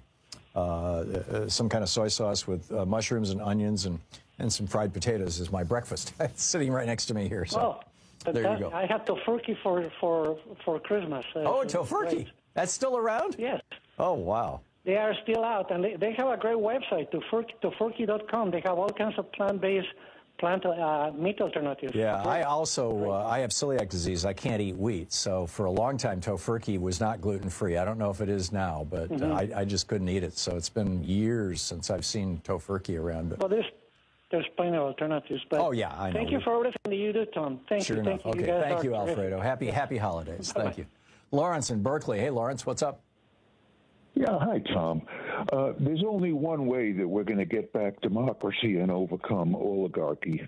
uh, uh, some kind of soy sauce with uh, mushrooms and onions and, and some fried potatoes as my breakfast. It's sitting right next to me here. So Well, but there that, you go. I had tofurkey for for for Christmas. Uh, Oh, so tofurkey. great. That's still around? Yes. Oh, wow. They are still out, and they, they have a great website, tofurkey, tofurkey dot com. They have all kinds of plant-based plant uh, meat alternatives. Yeah, I also uh, I have celiac disease. I can't eat wheat, so for a long time tofurkey was not gluten-free. I don't know if it is now, but Mhm. uh, I, I just couldn't eat it. So it's been years since I've seen tofurkey around. But Well, there's there's plenty of alternatives. But Oh, yeah, I know. Thank you for everything that you do, Tom. Thank sure you. enough. Thank you. Okay, you guys thank are you, terrific. Alfredo. Happy happy holidays. Thank you. Lawrence in Berkeley. Hey, Lawrence, what's up? Yeah, hi, Tom. Uh, there's only one way that we're going to get back democracy and overcome oligarchy,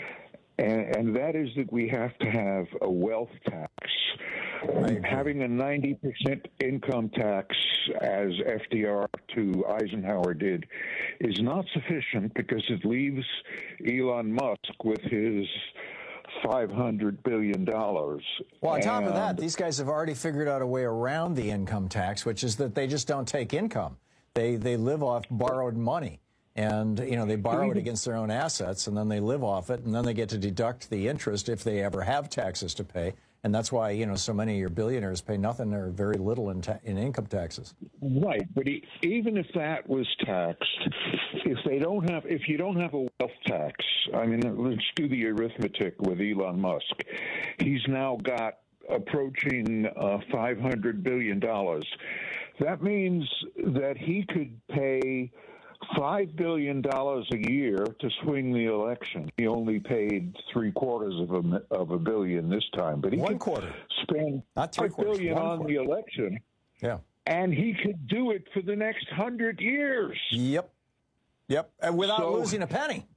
and, and that is that we have to have a wealth tax. Having a ninety percent income tax, as F D R to Eisenhower did, is not sufficient because it leaves Elon Musk with his five hundred billion dollars. Well, on top of that, And- these guys have already figured out a way around the income tax, which is that they just don't take income. They they live off borrowed money. And, you know, they borrow it against their own assets, and then they live off it, and then they get to deduct the interest if they ever have taxes to pay. And that's why, you know, so many of your billionaires pay nothing or very little in, ta- in income taxes. Right, but e- even if that was taxed, if they don't have, if you don't have a wealth tax, I mean, let's do the arithmetic with Elon Musk. He's now got approaching uh, five hundred billion dollars. That means that he could pay five billion dollars a year to swing the election. He only paid three quarters of a mi- of a billion this time, but he One could quarter. spend Not three five quarters, billion one on quarter. the election. Yeah. And he could do it for the next hundred years. Yep. Yep. And without So- losing a penny.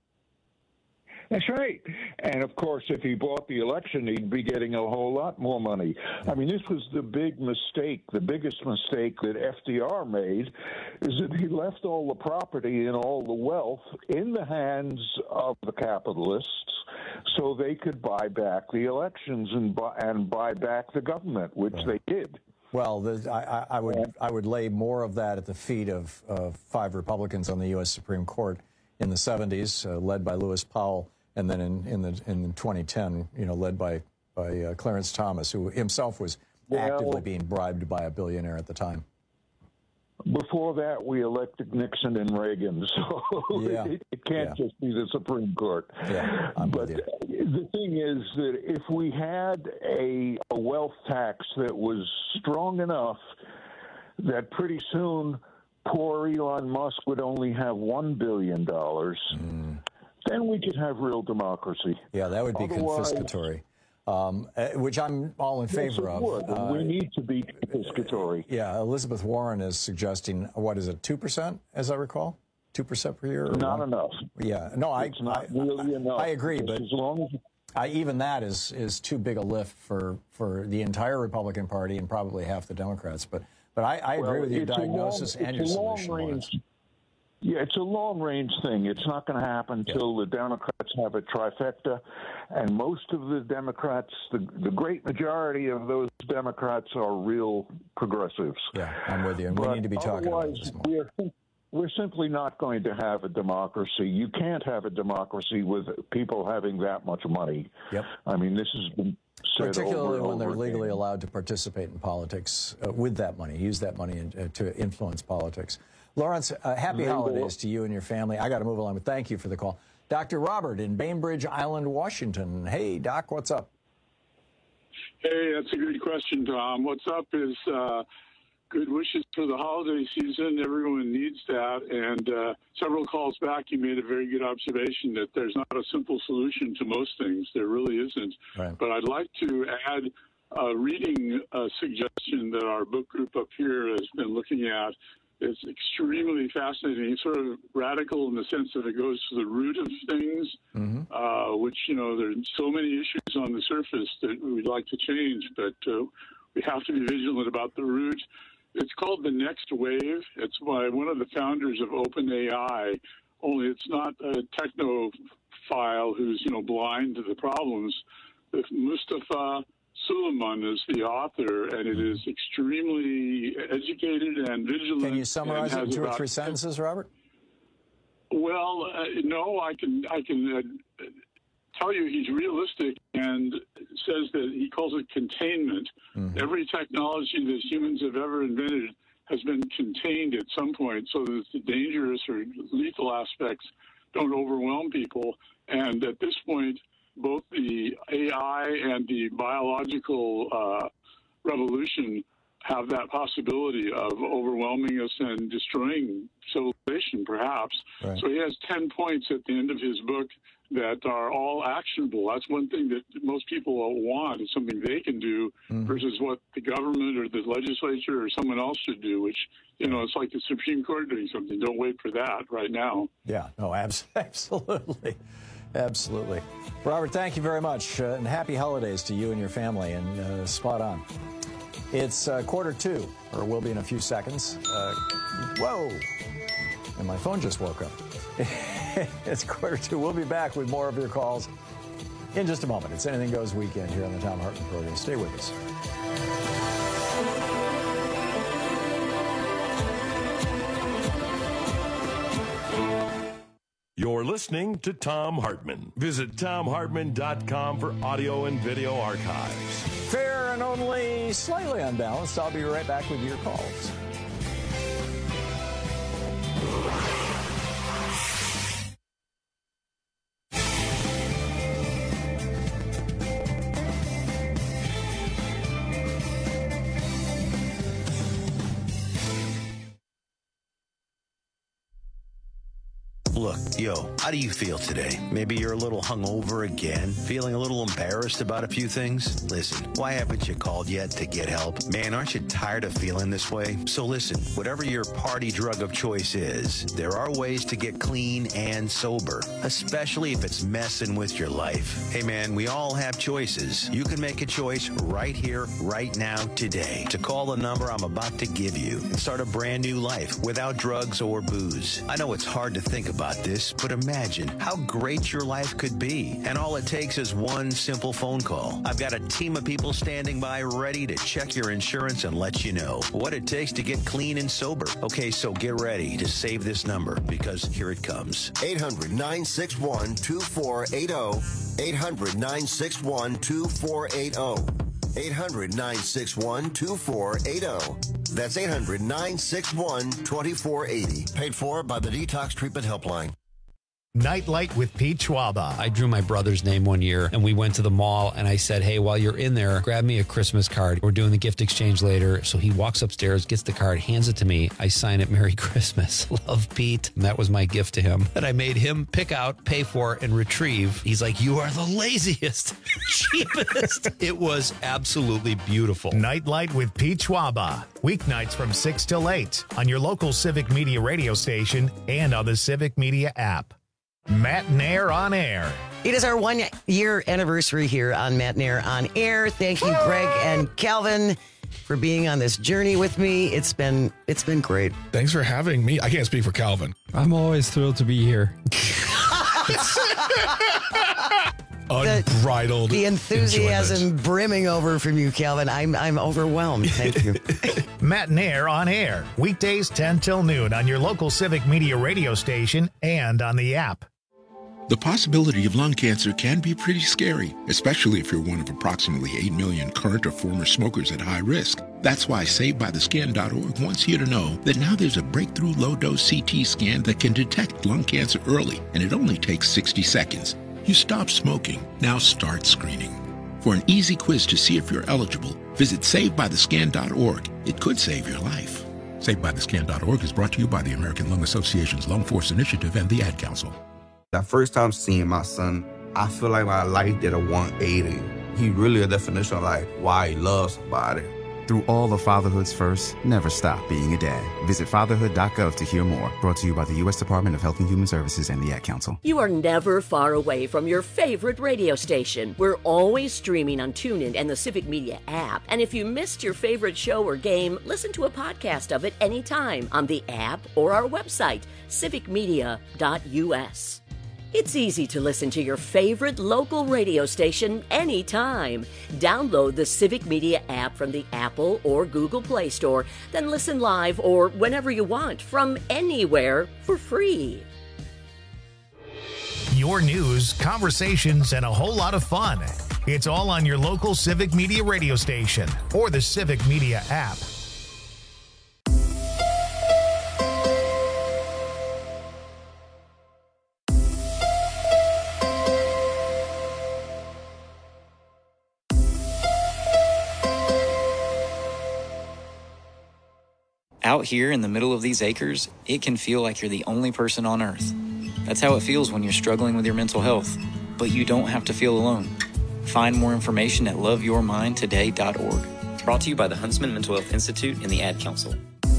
That's right. And of course, if he bought the election, he'd be getting a whole lot more money. I mean, this was the big mistake, the biggest mistake that F D R made, is that he left all the property and all the wealth in the hands of the capitalists so they could buy back the elections and buy, and buy back the government, which they did. Well, the, I, I I would I would lay more of that at the feet of, of five Republicans on the U S Supreme Court in the seventies, uh, led by Lewis Powell, and then in, in the in twenty ten, you know, led by by uh, Clarence Thomas, who himself was Well- actively being bribed by a billionaire at the time. Before that, we elected Nixon and Reagan, so Yeah. it, it can't Yeah. just be the Supreme Court. Yeah, I'm but with you. the thing is that if we had a, a wealth tax that was strong enough that pretty soon poor Elon Musk would only have one billion dollars, Mm. then we could have real democracy. Yeah, that would be Otherwise- confiscatory, um, uh, which I'm all in Yes, favor it of. would, and Uh, we need to be confiscatory. Yeah, Elizabeth Warren is suggesting, what is it, two percent, as I recall? two percent per year? Or Not one? enough. Yeah, no, I, It's not I, really enough. I agree, Just but as long as I, even that is is too big a lift for, for the entire Republican Party and probably half the Democrats. But but I, I agree Well, with your it's a diagnosis long- and your it's a long solution. range- Lawrence. Yeah, it's a long-range thing. It's not going to happen until the Democrats have a trifecta, and most of the Democrats, the, the great majority of those Democrats are real progressives. Yeah, I'm with you, and we But need to be talking about otherwise, this more. We're, we're simply not going to have a democracy. You can't have a democracy with people having that much money. Yep. I mean, this has been said Particularly over when and they're over legally again. allowed to participate in politics uh, with that money, use that money in, uh, to influence politics. Lawrence, uh, happy Legal. holidays to you and your family. I got to move along, but thank you for the call. Doctor Robert in Bainbridge Island, Washington. Hey, Doc, what's up? Hey, that's a good question, Tom. What's up is uh, good wishes for the holiday season. Everyone needs that. And uh, several calls back, you made a very good observation that there's not a simple solution to most things. There really isn't. Right. But I'd like to add a reading uh, suggestion that our book group up here has been looking at. It's extremely fascinating, sort of radical in the sense that it goes to the root of things, Mm-hmm. uh, which, you know, there's so many issues on the surface that we'd like to change, but uh, we have to be vigilant about the root. It's called The Next Wave. It's by one of the founders of OpenAI, only it's not a technophile who's, you know, blind to the problems. If Mustafa Suleiman is the author, and it is extremely educated and vigilant. Can you summarize it in two or about, three sentences, Robert? Well, uh, no, I can I can uh, tell you he's realistic and says that he calls it containment. Mm-hmm. Every technology that humans have ever invented has been contained at some point so that the dangerous or lethal aspects don't overwhelm people. And at this point, both the A I and the biological uh, revolution have that possibility of overwhelming us and destroying civilization, perhaps. Right. So he has ten points at the end of his book that are all actionable. That's one thing that most people want, is something they can do mm. versus what the government or the legislature or someone else should do, which, you know, it's like the Supreme Court doing something. Don't wait for that right now. Yeah, no, abs- absolutely. Absolutely. Robert, thank you very much, uh, and happy holidays to you and your family, and uh, spot on. It's uh, quarter two, or will be in a few seconds. Uh, whoa! And my phone just woke up. It's quarter two. We'll be back with more of your calls in just a moment. It's Anything Goes Weekend here on the Thom Hartmann Program. Stay with us. You're listening to Thom Hartmann. Visit Thom Hartmann dot com for audio and video archives. Fair and only slightly unbalanced. I'll be right back with your calls. Look, yo, how do you feel today? Maybe you're a little hungover again, feeling a little embarrassed about a few things? Listen, why haven't you called yet to get help? Man, aren't you tired of feeling this way? So listen, whatever your party drug of choice is, there are ways to get clean and sober, especially if it's messing with your life. Hey man, we all have choices. You can make a choice right here, right now, today, to call the number I'm about to give you and start a brand new life without drugs or booze. I know it's hard to think about this, but imagine how great your life could be. And all it takes is one simple phone call. I've got a team of people standing by ready to check your insurance and let you know what it takes to get clean and sober. Okay, so get ready to save this number, because here it comes. eight hundred, nine six one, two four eight zero. eight hundred, nine six one, two four eight zero. eight hundred, nine six one, two four eight zero. That's eight hundred, nine six one, two four eight zero. Paid for by the Detox Treatment Helpline. Nightlight with Pete Schwaba. I drew my brother's name one year, and we went to the mall, and I said, hey, while you're in there, grab me a Christmas card. We're doing the gift exchange later. So he walks upstairs, gets the card, hands it to me. I sign it, Merry Christmas. Love, Pete. And that was my gift to him that I made him pick out, pay for, and retrieve. He's like, you are the laziest, cheapest. It was absolutely beautiful. Nightlight with Pete Schwaba. Weeknights from six till eight on your local Civic Media radio station and on the Civic Media app. Matt Nair on Air. It is our one year anniversary here on Matt Nair on Air. Thank you, Greg and Calvin, for being on this journey with me. It's been it's been great. Thanks for having me. I can't speak for Calvin. I'm always thrilled to be here. Unbridled. The, the enthusiasm enjoyment. brimming over from you, Calvin. I'm I'm overwhelmed. Thank you. Matt Nair on Air. Weekdays ten till noon on your local Civic Media radio station and on the app. The possibility of lung cancer can be pretty scary, especially if you're one of approximately eight million current or former smokers at high risk. That's why Saved By The Skin dot org wants you to know that now there's a breakthrough low-dose C T scan that can detect lung cancer early, and it only takes sixty seconds. You stop smoking, now start screening. For an easy quiz to see if you're eligible, visit Saved By The Skin dot org. It could save your life. Saved By The Skin dot org is brought to you by the American Lung Association's Lung Force Initiative and the Ad Council. That first time seeing my son, I feel like my life did a one eighty. He really a definition of like why he loves somebody. Through all of fatherhood's first, never stop being a dad. Visit fatherhood dot gov to hear more. Brought to you by the U S Department of Health and Human Services and the Ad Council. You are never far away from your favorite radio station. We're always streaming on TuneIn and the Civic Media app. And if you missed your favorite show or game, listen to a podcast of it anytime on the app or our website, civic media dot u s. It's easy to listen to your favorite local radio station anytime. Download the Civic Media app from the Apple or Google Play Store, then listen live or whenever you want from anywhere for free. Your news, conversations, and a whole lot of fun. It's all on your local Civic Media radio station or the Civic Media app. Out here in the middle of these acres, it can feel like you're the only person on Earth. That's how it feels when you're struggling with your mental health. But you don't have to feel alone. Find more information at love your mind today dot org. Brought to you by the Huntsman Mental Health Institute and the Ad Council.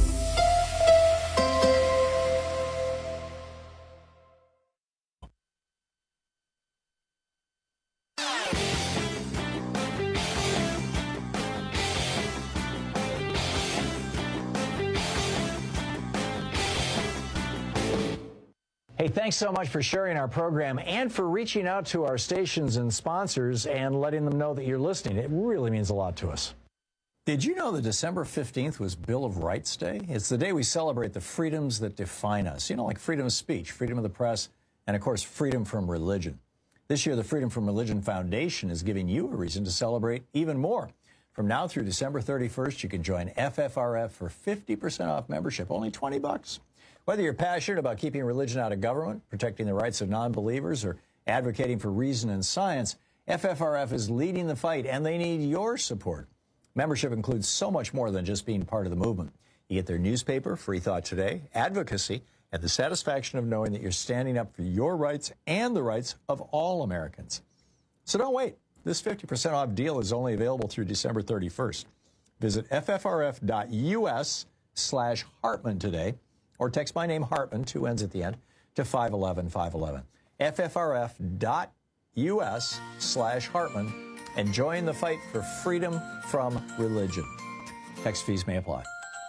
Hey, thanks so much for sharing our program and for reaching out to our stations and sponsors and letting them know that you're listening. It really means a lot to us. Did you know that December fifteenth was Bill of Rights Day? It's the day we celebrate the freedoms that define us. You know, like freedom of speech, freedom of the press, and of course, freedom from religion. This year, the Freedom from Religion Foundation is giving you a reason to celebrate even more. From now through December thirty-first, you can join F F R F for fifty percent off membership, only twenty bucks. Whether you're passionate about keeping religion out of government, protecting the rights of non-believers, or advocating for reason and science, F F R F is leading the fight, and they need your support. Membership includes so much more than just being part of the movement. You get their newspaper, Free Thought Today, advocacy, and the satisfaction of knowing that you're standing up for your rights and the rights of all Americans. So don't wait. This fifty percent off deal is only available through December thirty-first. Visit F F R F dot U S slash Hartman today, or text my name, Hartman, two N's at the end, to five one one five one one. F F R F dot U S slash Hartman, and join the fight for freedom from religion. Text fees may apply.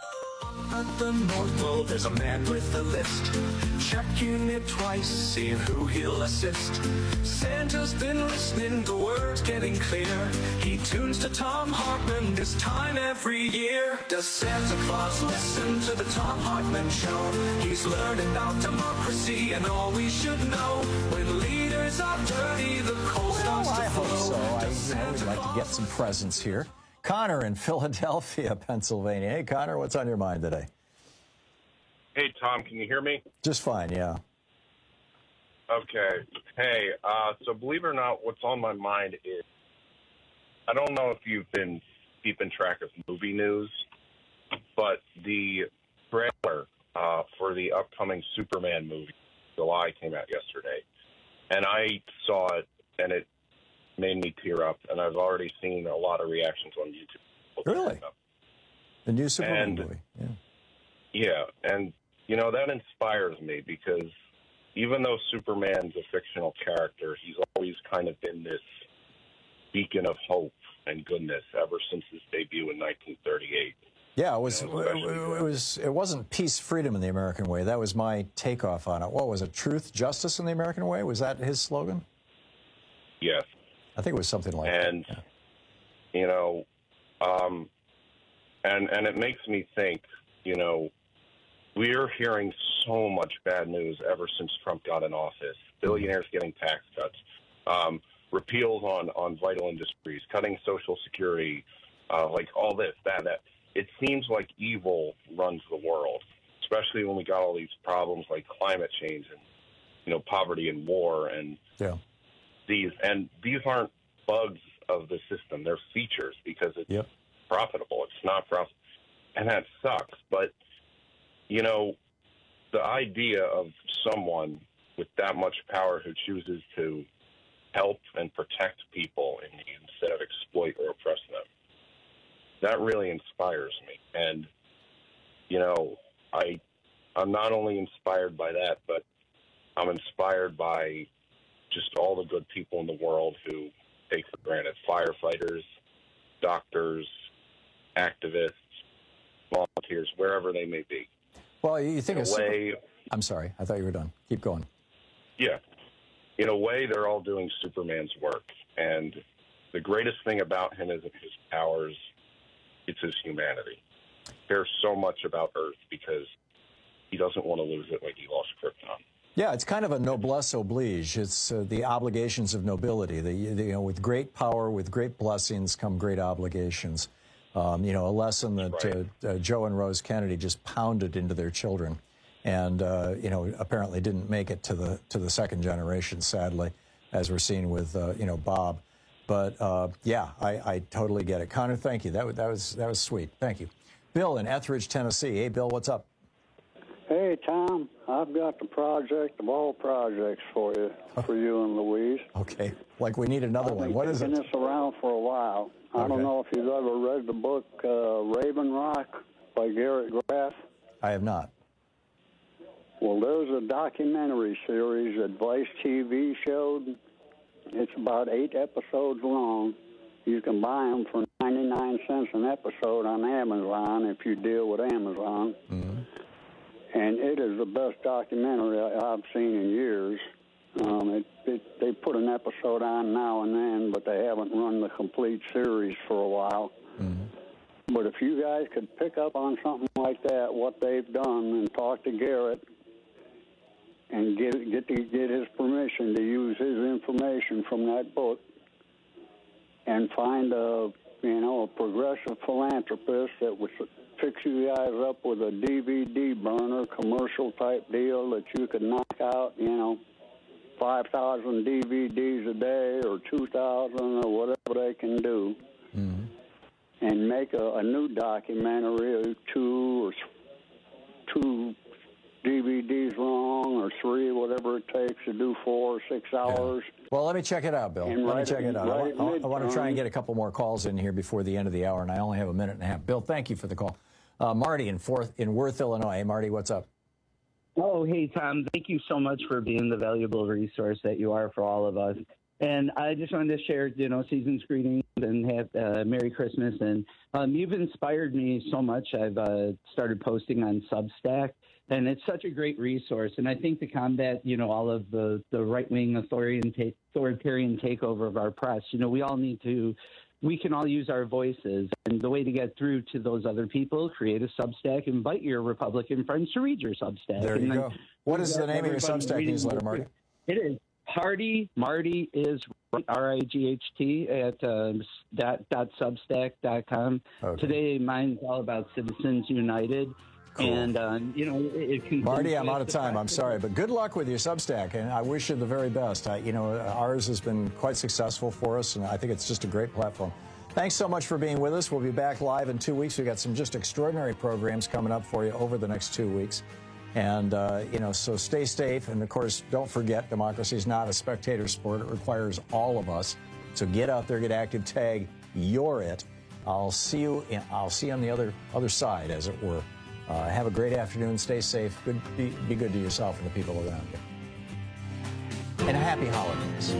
At the North Pole, there's a man with a list, checking it twice, seeing who he'll assist. Santa's been listening, the words getting clear. He tunes to Thom Hartmann this time every year. Does Santa Claus listen to the Thom Hartmann show? He's learning about democracy and all we should know. When leaders are dirty, the coal starts Well, to I hope flow. so. I Does you know, would Santa like to get some presents here. Connor in Philadelphia, Pennsylvania. Hey, Connor, what's on your mind today? Hey, Tom, can you hear me? Just fine, yeah. Okay. Hey, uh, so believe it or not, what's on my mind is, I don't know if you've been keeping track of movie news, but the trailer uh, for the upcoming Superman movie, July, came out yesterday. And I saw it, and it made me tear up, and I've already seen a lot of reactions on YouTube. Really? The new Superman And- movie, yeah. Yeah, and, you know, that inspires me because even though Superman's a fictional character, he's always kind of been this beacon of hope and goodness ever since his debut in nineteen thirty-eight. Yeah, it was, And it, especially it was. It wasn't peace, freedom in the American way. That was my takeoff on it. What was it? Truth, justice in the American way? Was that his slogan? Yes. I think it was something like and, that. you know, um, and and it makes me think, you know, we're hearing so much bad news ever since Trump got in office. Billionaires getting tax cuts, um, repeals on, on vital industries, cutting Social Security, uh, like all this, that, that. It seems like evil runs the world, especially when we got all these problems like climate change and, you know, poverty and war and Yeah. these. And these aren't bugs of the system. They're features because it's Yep. profitable. It's not profitable. And that sucks. But, you know, the idea of someone with that much power who chooses to help and protect people in need instead of exploit or oppress them, that really inspires me. And, you know, I, I'm not only inspired by that, but I'm inspired by just all the good people in the world who take for granted. Firefighters, doctors, activists, volunteers, wherever they may be. Well, you think In of a way, I'm sorry. I thought you were done. Keep going. yeah. in a way, they're all doing Superman's work. And the greatest thing about him isn't his powers, it's his humanity. He cares so much about Earth because he doesn't want to lose it like he lost Krypton. Yeah, it's kind of a noblesse oblige. It's uh, the obligations of nobility. The, the, you know, with great power, with great blessings come great obligations. Um, you know, a lesson that Right. uh, uh, Joe and Rose Kennedy just pounded into their children, and uh, you know, apparently didn't make it to the to the second generation, sadly, as we're seeing with uh, you know Bob. But uh, yeah, I, I totally get it. Connor, thank you. That was that was that was sweet. Thank you. Bill in Etheridge, Tennessee. Hey, Bill, what's up? Hey, Tom, I've got the project of all projects for you, for you and Louise. Okay, like we need another one. What is it? I've been kicking this around for a while. I Okay. don't know if you've ever read the book uh, Raven Rock by Garrett Graff. I have not. Well, there's a documentary series that Vice T V showed. It's about eight episodes long. You can buy them for ninety-nine cents an episode on Amazon if you deal with Amazon. Mm-hmm. And it is the best documentary I've seen in years. Um, it, it, they put an episode on now and then, but they haven't run the complete series for a while. Mm-hmm. But if you guys could pick up on something like that, what they've done, and talk to Garrett and get get to get his permission to use his information from that book, and find a you know a progressive philanthropist that would fix you guys up with a D V D burner, commercial type deal that you could knock out, you know, five thousand D V Ds a day or two thousand or whatever they can do, mm-hmm. and make a, a new documentary, two or two D V Ds long or three, whatever it takes to do four or six hours. Yeah. Well, let me check it out, Bill. And Let me right check at- it out. I, right at wa- I want to try midterm. and get a couple more calls in here before the end of the hour, and I only have a minute and a half. Bill, thank you for the call. Uh, Marty in Forth in Worth, Illinois. Hey, Marty, what's up? Oh, hey, Tom. Thank you so much for being the valuable resource that you are for all of us. And I just wanted to share, you know, season's greetings and have uh, Merry Christmas. And um, you've inspired me so much. I've uh, started posting on Substack, and it's such a great resource. And I think to combat, you know, all of the, the right-wing authoritarian, take, authoritarian takeover of our press, you know, we all need to we can all use our voices. And the way to get through to those other people, create a Substack, invite your Republican friends to read your Substack. There and you then go. What is the name of your everybody Substack reading newsletter, the- Marty? It is Party Marty is right, R I G H T at uh, dot, dot substack dot com. Okay. Today, mine's all about Citizens United. Cool. And, uh, you know, it, it can. Marty, I'm out of time. I'm sorry, but good luck with your Substack, and I wish you the very best. I, you know, ours has been quite successful for us, and I think it's just a great platform. Thanks so much for being with us. We'll be back live in two weeks. We've got some just extraordinary programs coming up for you over the next two weeks. And, uh, you know, so stay safe. And, of course, don't forget, democracy is not a spectator sport. It requires all of us. So get out there, get active, tag, you're it. I'll see you, in, I'll see you on the other, other side, as it were. Uh, have a great afternoon. Stay safe. Good, be, be good to yourself and the people around you. And happy holidays.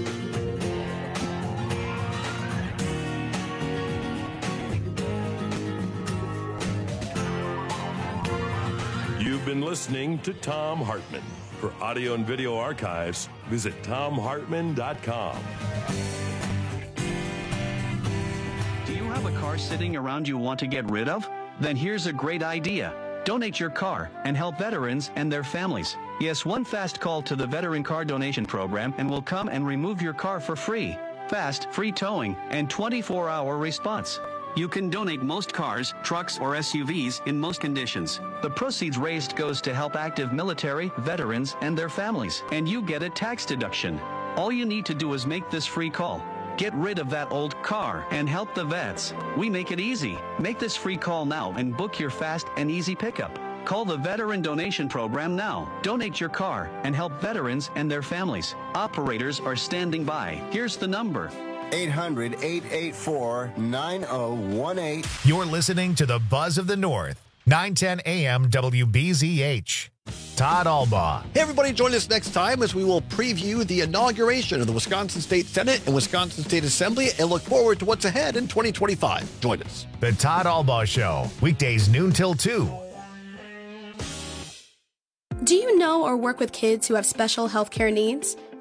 You've been listening to Tom Hartman. For audio and video archives, visit tom hartman dot com. Do you have a car sitting around you want to get rid of? Then here's a great idea. Donate your car and help veterans and their families. Yes, one fast call to the Veteran Car Donation Program and we'll come and remove your car for free. Fast, free towing, and twenty-four hour response. You can donate most cars, trucks, or S U Vs in most conditions. The proceeds raised goes to help active military, veterans, and their families, and you get a tax deduction. All you need to do is make this free call. Get rid of that old car and help the vets. We make it easy. Make this free call now and book your fast and easy pickup. Call the Veteran Donation Program now. Donate your car and help veterans and their families. Operators are standing by. Here's the number. eight hundred, eight eight four, nine oh one eight. You're listening to the Buzz of the North, nine ten A M W B Z H. Todd Albaugh. Hey, everybody, join us next time as we will preview the inauguration of the Wisconsin State Senate and Wisconsin State Assembly and look forward to what's ahead in twenty twenty-five. Join us. The Todd Albaugh Show, weekdays noon till two. Do you know or work with kids who have special health care needs?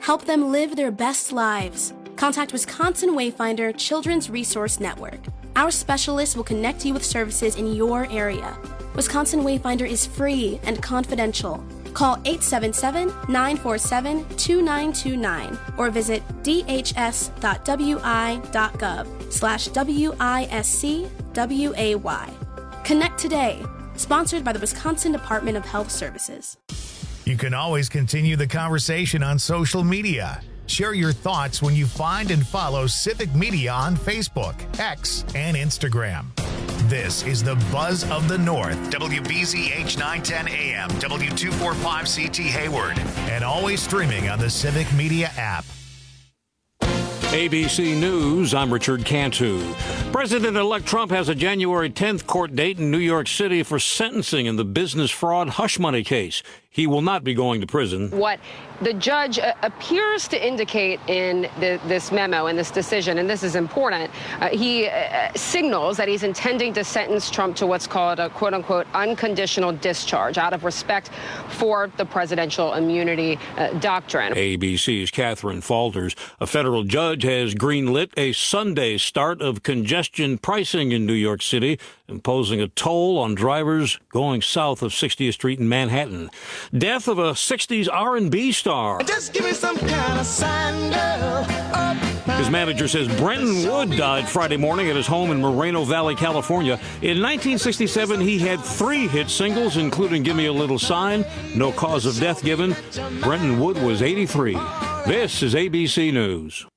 Help them live their best lives. Contact Wisconsin Wayfinder Children's Resource Network. Our specialists will connect you with services in your area. Wisconsin Wayfinder is free and confidential. Call eight seven seven, nine four seven, two nine two nine or visit d h s dot w i dot gov slash W I S C W A Y. Connect today. Sponsored by the Wisconsin Department of Health Services. You can always continue the conversation on social media. Share your thoughts when you find and follow Civic Media on Facebook, X, and Instagram. This is the Buzz of the North, W B Z H nine ten A M, W two forty-five C T Hayward, and always streaming on the Civic Media app. A B C News, I'm Richard Cantu. President-elect Trump has a January tenth court date in New York City for sentencing in the business fraud hush money case. He will not be going to prison. What the judge uh, appears to indicate in the, this memo, in this decision, and this is important, uh, he uh, signals that he's intending to sentence Trump to what's called a quote-unquote unconditional discharge out of respect for the presidential immunity uh, doctrine. A B C's Catherine Falters. A federal judge has greenlit a Sunday start of congestion pricing in New York City, imposing a toll on drivers going south of sixtieth Street in Manhattan. Death of a sixties R and B star. Just give me some kind of sign, girl. Oh, His manager says Brenton Wood died Friday morning at his home in Moreno Valley, California. In nineteen sixty-seven, he had three hit singles, including Give Me a Little Sign, No Cause of Death Given. Brenton Wood was eighty-three. This is A B C News.